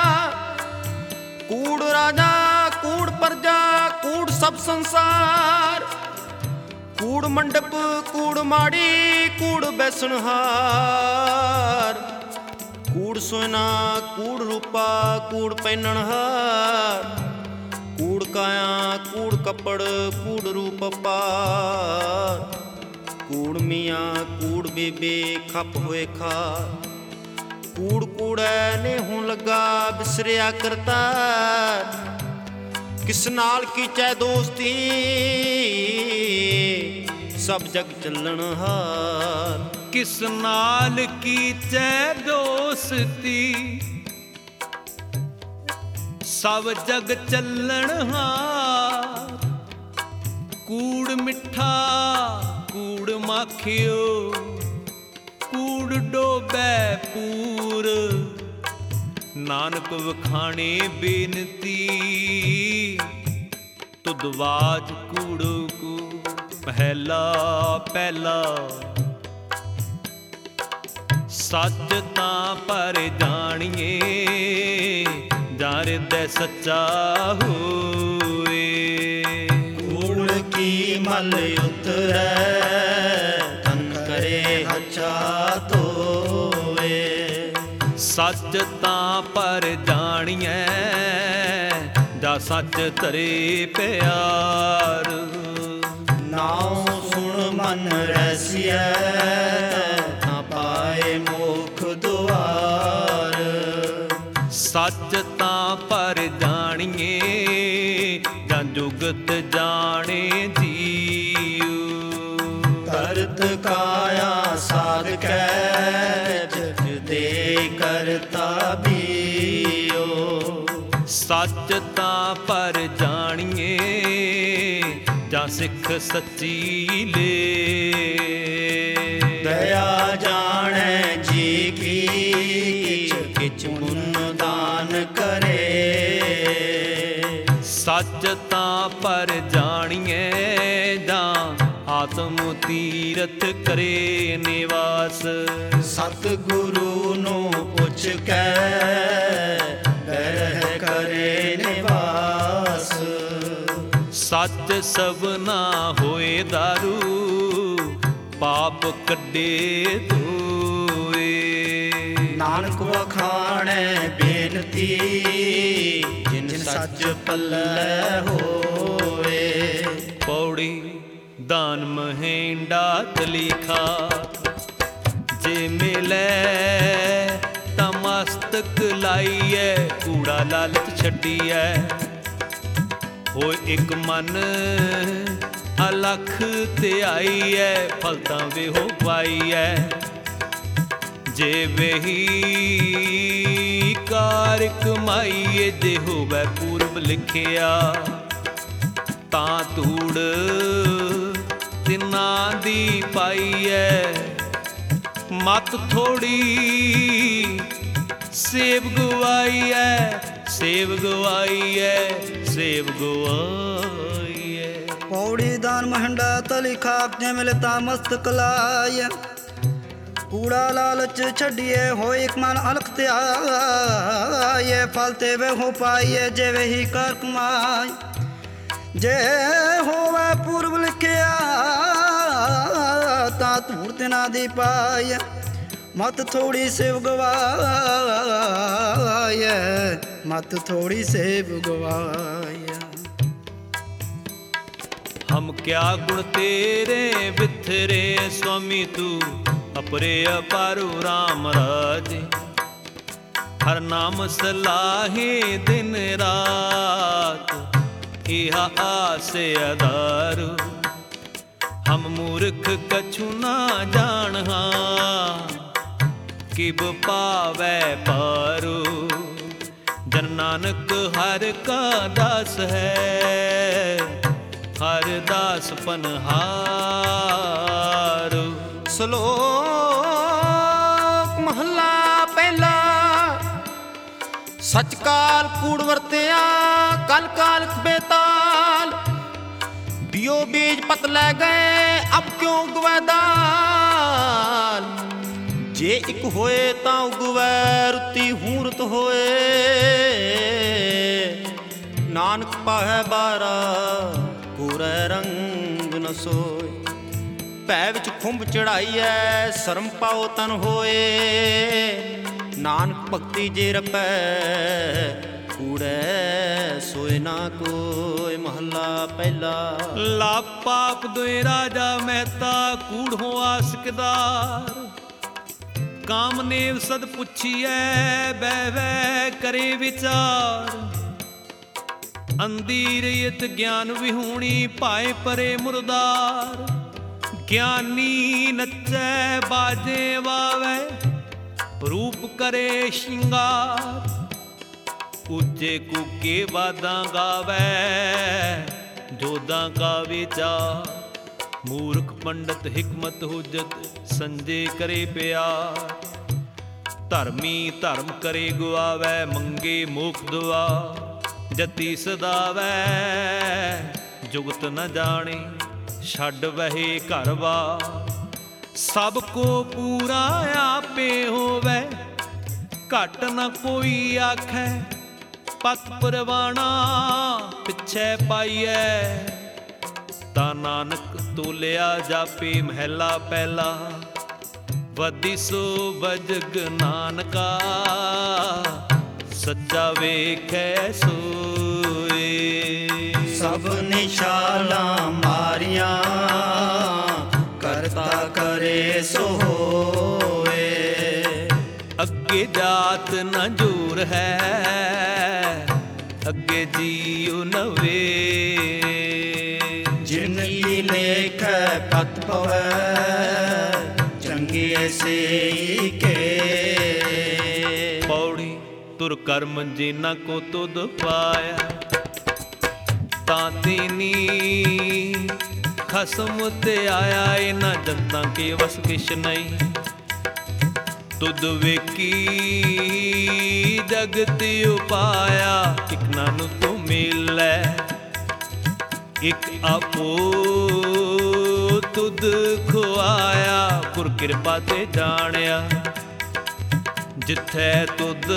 ਕੂੜ ਰਾਜਾ ਕੂੜ ਪਰਜਾ ਕੂੜ ਸਭ ਸੰਸਾਰ, ਕੂੜ ਮੰਡਪ ਕੂੜ ਮਾੜੀ ਕੂੜ ਬੈਸਣਹਾਰ। ਕੂੜ ਸੋਨਾ ਕੂੜ ਰੂਪਾ ਕੂੜ ਪਹਿਨਣਹਾਰ, ਕੂੜ ਕਾਇਆ ਕੂੜ ਕੱਪੜ ਕੂੜ ਰੂਪ ਪਾਰ। ਕੂੜ ਮੀਆਂ ਕੂੜ ਬੇਬੇ ਖੱਪ ਹੋਏ ਖਾਰ, ਕੂੜ ਕੂੜੈ ਨੇ ਹੁਣ ਲੱਗਾ ਬਿਸਰਿਆ ਕਰਤਾਰ। ਕਿਸ ਨਾਲ ਕੀਚੈ ਦੋਸਤੀ ਸਭ ਜਗ ਚੱਲਣ ਹਾਰ, ਕਿਸ ਨਾਲ ਕੀਚੈ ਦੋਸਤੀ ਸਭ ਜਗ ਚੱਲਣ ਹਾਰ। ਕੂੜ ਮਿੱਠਾ ਕੂੜ ਮਾਖਿਓ ਕੂੜ ਡੋਬੈ ਪੂਰ, ਨਾਨਕ ਵਖਾਣੇ ਬੇਨਤੀ ਤੁਧਵਾਜ ਕੂੜੋ ਕੂ ਪਹਿਲਾ ਪਹਿਲਾ। ਸੱਚ ਤਾਂ ਪਰ ਜਾਣੀਏ ਜਾਂ ਹਿਰਦੈ ਸੱਚਾ ਹੋਏ। ਕੂੜ ਕੀ ਮਲ ਉਤਰੈ ਤਨ ਕਰੇ ਹੱਛਾ ਧੋਏ। ਸੱਚ ਤਾਂ ਪਰ ਜਾਣੀਐ ਜਾਂ ਸੱਚ ਧਰੇ ਪਿਆਰ। ਨਾਉ ਸੁਣ ਮਨ ਰਸੀਐ ਤਾਂ ਪਾਏ ਮੋਖ ਦੁਆਰ। ਸੱਚ ਤਾਂ ਪਰ ਜਾਣੀਏ ਜਾਂ ਜੁਗਤ ਜਾਣੇ ਜੀਉ। ਕਰਤ ਕਾਇਆ ਸਾਧਕੈ ਜਗ ਦੇ ਕਰਤਾ ਬੀਓ। ਸੱਚ ਤਾਂ ਪਰ ਜਾਣੀਏ ਜਾਂ ਸਿੱਖ ਸੱਚੀ ਲੇ। ਦਇਆ ਜਾਣੈ ਜੀ ਕੀ ਕਿਛ ਕਿਛ ਪੁੰਨ ਦਾਨ ਕਰੇ। ਸੱਚ ਤਾਂ ਪਰ ਜਾਣੀਏ ਜਾਂ ਆਤਮ ਤੀਰ ਤੀਰਥ ਕਰੇ ਨਿਵਾਸ। ਸਤਿਗੁਰੂ ਨੂੰ ਪੁੱਛ ਕੇ ਬਹਿ ਕਰੇ ਨਿਵਾਸ। ਸੱਚ ਸਭਨਾ ਹੋਏ ਦਾਰੂ, ਪਾਪ ਕੱਢੇ ਧੋਏ। ਨਾਨਕ ਵਖਾਣੈ ਬੇਨਤੀ, ਜਿਨ ਸੱਚ ਪੱਲੇ ਹੋਏ। ਪੌੜੀ ਦਾਨ ਮਹੇਂਡਾ ਤਲੀਖਾ, ਜੇ ਮਿਲੇ ਤਾਂ ਮਸਤਕ ਲਾਈਐ, ਕੂੜਾ ਲਾਲਚ ਛੱਡੀਐ। ਹੋਏ ਇੱਕ ਮਨ ਅਲਖ ਤੇ ਆਈਐ, ਫਲ ਤਾਂ ਵੇਹੋ ਪਾਈਐ। ਜੇ ਵਹੀ ਕਾਰ ਕਮਾਈਏ, ਜੇ ਹੋਵੇ ਪੂਰਬ ਲਿਖਿਆ, ਤਾਂ ਧੂੜ ਤਿਨਾਂ ਦੀ ਪਾਈਐ। ਮਤ ਥੋੜੀ ਸੇਵ ਗਵਾਈਐ, ਸੇਵ ਗਵਾਈਐ, ਸੇਵ ਗਵਾਈਐ। ਪੌੜੀ ਦਾਨ ਮਹੰਡਾ ਤਲਿਖਾ, ਜੇ ਮਿਲਤਾ ਮਸਤਕ ਲਾਇ। ਕੂੜਾ ਲਾਲਚ ਛੱਡੀਏ, ਹੋਏ ਇੱਕ ਮਨ ਅਲਖ ਤੇ ਆਏ। ਫਲ ਤੇ ਵੇ ਹੋ ਪਾਈਏ, ਜੇ ਵਹੀ ਕਰ ਕਮਾਈ। ਜੇ ਹੋਵੇ ਪੂਰਬ ਲਿਖਿਆ, ਤਾਂ ਧੂੜ ਤਿਨਾਂ ਦੀ ਪਾਈਏ। ਮਤ ਥੋੜੀ ਸੇਵ ਗਵਾਈਏ, ਮਤ ਥੋੜੀ ਸੇਵ ਗਵਾਈਏ। ਹਮ ਕਿਆ ਗੁਣ ਤੇਰੇ ਬਿਥਰੇ, ਸੁਆਮੀ ਤੂੰ ਅਪਰੇ ਅਪਾਰੂ ਰਾਮ ਰਾਜੇ। ਹਰ ਨਾਮ ਸਲਾਹੇ ਦਿਨ ਰਾਤ, ਇਹਾ ਆਸ ਅਦਾਰੂ। ਹਮ ਮੂਰਖ ਕਛੂ ਨਾ ਜਾਣਹਾ, ਕਿਬ ਪਾਵੈ ਪਾਰੂ। ਜਨ ਨਾਨਕ ਹਰ ਕਾ ਦਾਸ ਹੈ, ਹਰ ਦਾਸ ਪਨਹਾਰੂ। ਸ਼ਲੋਕ ਮਹੱਲਾ ਪਹਿਲਾ। ਸਚ ਕਾਲ ਕੂੜ ਵਰਤਿਆ, ਕਲ ਕਾਲ ਬੇਤਾਲ। ਬਿਓ ਬੀਜ ਪਤ ਲੈ ਗਏ, ਅਬ ਕਿਉਂ ਉਗਵੈ ਦਾਲ। ਜੇ ਇੱਕ ਹੋਏ ਤਾਂ ਉਗਵੈ, ਰੁੱਤੀ ਹੂਰਤ ਹੋਏ। ਨਾਨਕ ਪਾਹੈ ਬਾਰਾ, ਕੋਰੈ ਰੰਗ ਨ ਸੋਏ। ਭੈ ਵਿੱਚ ਖੁੰਭ ਚੜਾਈਐ, ਸ਼ਰਮ ਪਾਓ ਤਨ ਹੋਏ। ਨਾਨਕ ਭਗਤੀ ਜੇ ਰਪੈ, ਕੂੜੈ ਸੋਏ ਨਾ ਕੋਇ। ਮਹੱਲਾ ਪਹਿਲਾ। ਲਾਭ ਪਾਪ ਦੋਇ ਰਾਜਾ ਮਹਿਤਾ, ਕੂੜ ਹੋ ਆਸਿਕਦਾਰ। ਕਾਮਨੇਵ ਸਦ ਪੁੱਛੀਐ, ਬਹਿ ਬਹਿ ਕਰੇ ਵਿਚਾਰ। ਅੰਧੀਰਯਤ ਗਿਆਨ ਵਿਹੂਣੀ, ਭਾਏ ਪਰੇ ਮੁਰਦਾਰ। ਗਿਆਨੀ ਨੱਚੈ ਬਾਜੇ ਵਾਵੈ, ਰੂਪ ਕਰੇ ਸ਼ਿੰਗਾਰ। ਉੱਚੇ ਕੂਕੇ ਬਾਦਾਂ ਗਾਵੈ, ਜੋਦਾਂ ਕਾ ਵਿਚਾਰ। ਮੂਰਖ ਪੰਡਤ ਹਿਕਮਤ ਹੁਜਤ, ਸੰਜੇ ਕਰੇ ਪਿਆਰ। ਧਰਮੀ ਧਰਮ ਕਰੇ ਗੁਆਵੈ, ਮੰਗੇ ਮੋਖ ਦੁਆ। ਜਤੀ ਸਦਾਵੈ, ਜੁਗਤ ਨ ਜਾਣੇ, ਛੱਡ ਵਹੇ ਘਰ ਬਾਰ। ਸਭ ਕੋ ਪੂਰਾ ਆਪੇ ਹੋਵੈ, ਘਟ ਨ ਕੋਈ ਆਖੈ। ਪਤ ਪਰਵਾਣਾ ਪਿੱਛੇ ਪਾਈਐ, ਤਾਂ ਨਾਨਕ ਤੋਲਿਆ ਜਾਪੇ ਮਹਿਲਾ ਪਹਿਲਾ। ਵਧੀ ਸੋ ਬਜਗ ਨਾਨਕਾ, ਸੱਚਾ ਵੇਖੈ ਸੋਏ। ਸਭ ਨਿਸ਼ਾਲਾਂ ਮਾਰੀਆਂ, ਕਰਤਾ ਕਰੇ ਸੋ ਹੋਏ। ਅੱਗੇ ਜਾਤ ਨ ਜੂਰ ਹੈ, ਅੱਗੇ ਜੀਉ ਨਵੇ। ਜਿਨਕੀ ਲੇਖੈ ਪਤ ਪਵੈ, ਚੰਗੇ ਸੇ ਕੇ। ਪੌੜੀ ਤੁਰ ਕਰਮ ਜਿਨਾ ਕੋ ਤੁਧ ਪਾਇਆ, ਤਾਂ ਤੀਨੀ ਖਸਮ ਤੇ ਆਇਆ। ਇਹਨਾਂ ਜਨਤਾਂ ਕੇ ਵਸ ਕਿਛ ਨਹੀਂ, ਤੁਧ ਵੇਖੀ ਜਗਤ ਉਪਾਇਆ। ਇਕ ਨਾਨੂ ਤੂੰ ਮਿਲੈ, ਇਕ ਆਪੋ ਤੁਧ ਖੁਆਇਆ, ਗੁਰ ਕਿਰਪਾ ਤੇ ਜਾਣਿਆ। ਜਿੱਥੈ ਤੁਧ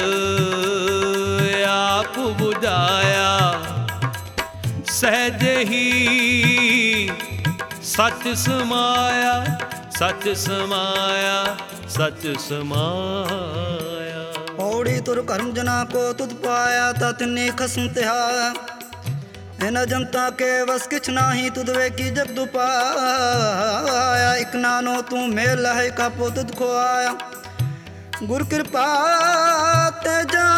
ਆਪ ਬੁਝਾਇਆ, ਸਹਿਜ ਹੀ ਸੱਚ ਸਮਾਇਆ, ਸੱਚ ਸਮਾਇਆ, ਸੱਚ ਸਮਾਇਆ। पौड़ी तुर कर्म जना को तुद पाया, ततनी खसम तिहाया। इन जनता के वस किछ नाही, तुद वे की जग दुपाया। इक नानो तू मेल है कापो तुद को आया, गुर कृपा ते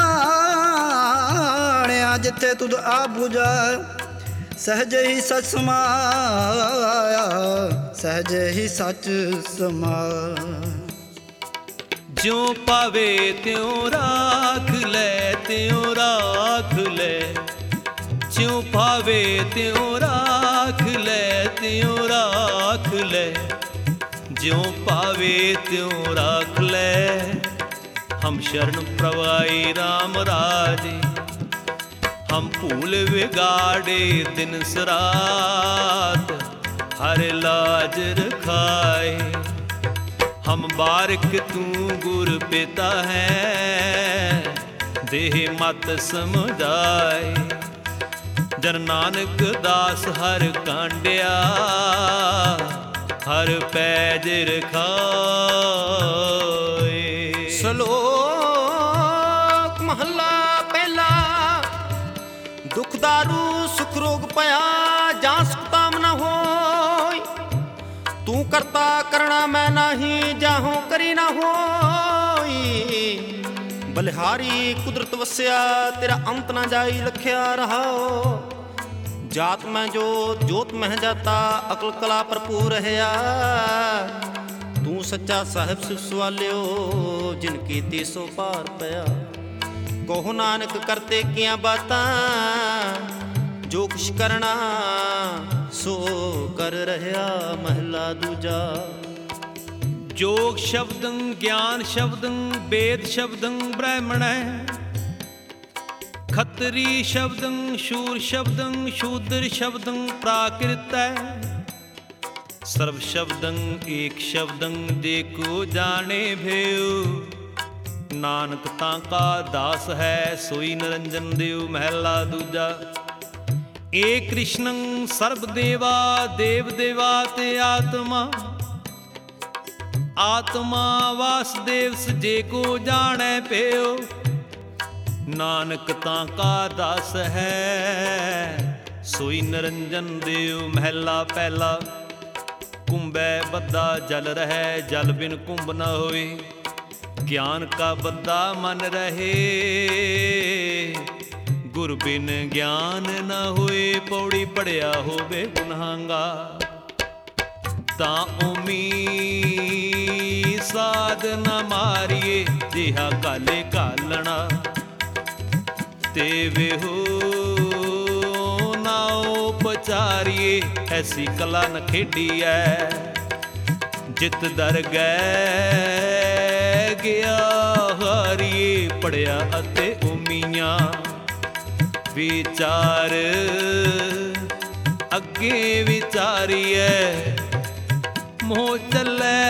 जाणिया। जिथे तुद आप बुझाया, सहज ही सच समाया, सहज ही सच समाया। ज्यों पावे त्यों राख ले, त्यों राख ले। ज्यों पावे त्यों राख ले, त्यों राख ले। ज्यों पावे त्यों राख ले। हम शरण प्रवाई राम राजे, हम भूल बिगाड़े दिन सरात, हर लाज रखाए। हम बारिक तू गुर पिता है, देह मत समझाए। जन नानक दास हर कांडिया, हर पैज रखाए। ਸ਼ਲੋਕ ਮਹੱਲਾ ਪਹਿਲਾ। ਦੁਖ ਦਾਰੂ ਸੁਖ ਰੋਗ ਭਇਆ, ਜਾਂ ਸੁਖ ਤਾਮ ਨ ਹੋਇ। ਤੂੰ ਕਰਤਾ ਕਰਣਾ ਮੈਂ ਨਹੀਂ, ਜਾਹੋਂ ਕਰੀ ਨਾ ਹੋਈ। ਬਲਿਹਾਰੀ ਕੁਦਰਤ ਵਸਿਆ, ਤੇਰਾ ਅੰਤ ਨਾ ਜਾਈ ਲਖਿਆ ਰਹਾਓ। ਜਾਤ ਮੈਂ ਜੋਤ, ਜੋਤ ਮਹਿ ਜਾਤਾ, ਅਕਲ ਕਲਾ ਭਰਪੂਰ ਰਹਿਆ। ਤੂੰ ਸੱਚਾ ਸਾਹਿਬ ਸਿਵ ਸਵਾਲਿਓ, ਜਿਨ ਕੀਤੀ ਸੋ ਪਾਰ ਪਿਆ। ਕਹੋ ਨਾਨਕ ਕਰਤੇ ਕੀਆਂ ਬਾਤਾਂ, ਜੋ ਕੁਛ ਕਰਨਾ ਸੋ ਕਰ ਰਹਿਆ। ਮਹਲਾ ਦੂਜਾ। जोग शब्दं ज्ञान शब्दं वेद शब्दं ब्राह्मणै, खत्री शब्दं शूर शब्दं शूद्र शब्दं प्राकृतै। सर्व शब्दं एक शब्दं जेको जाने भेऊ, नानक ताका दास है सोई निरंजन देव। महला दूजा। एक कृष्णं सर्व देवा देव देवा ते आत्मा, आत्मा वासुदेव सजे को जाने पेओ। नानक ताका दास है सोई निरंजन देव। महला पहला। कुंभै बद्दा जल रहे, जल बिन कुंभ न होए। ज्ञान का बद्दा मन रहे, गुर बिन ज्ञान न होए। पौड़ी पढ़िया होवे गुनहांगा, ਤਾਂ ਓਮੀ ਸਾਧ ਨਾ ਮਾਰੀਏ। ਜਿਹਾ ਕਾਲੇ ਕਾਲਣਾ ਤੇ ਵੇਹੋ ਨਾ ਉਪਚਾਰੀਏ। ਐਸੀ ਕਲਾ ਨ ਖੇਡੀਐ, ਜਿਤ ਦਰ ਗਏ ਗਿਆ ਹਾਰੀਏ। ਪੜਿਆ ਅਤੇ ਓਮੀਆਂ ਵਿਚਾਰ, ਅੱਗੇ ਵਿਚਾਰੀਐ। मोह चलै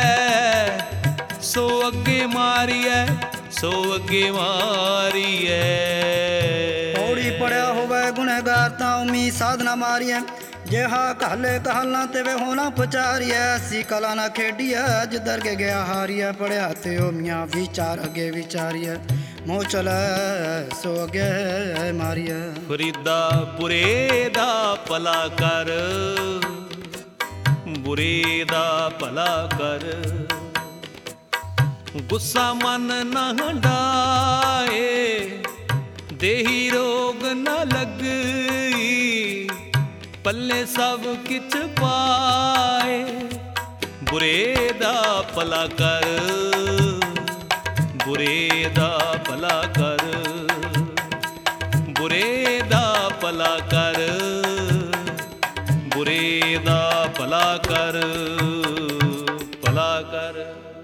सो अगे मारिए, सो अगे मारिए। पौड़ी पड़िया होवे गुनहगार, ता उमी साधना मारिए। जेहा कहले कहलना ते वे होना पचारिए। ऐसी कला ना खेडिए, जिधर के गया हारिए। पड़िया ते ओ मियाँ विचार अगे विचारिए। मोह चलै सो अगे मारिए। फरीदा बुरे दा भला कर, बुरे दा भला कर। गुस्सा मन न हंडाए, देही रोग न लगई। पल्ले सब किछ पाए, बुरे दा भला कर, बुरे दा भला कर। बुरे दा भला कर, बुरे दा भला कर, भला कर।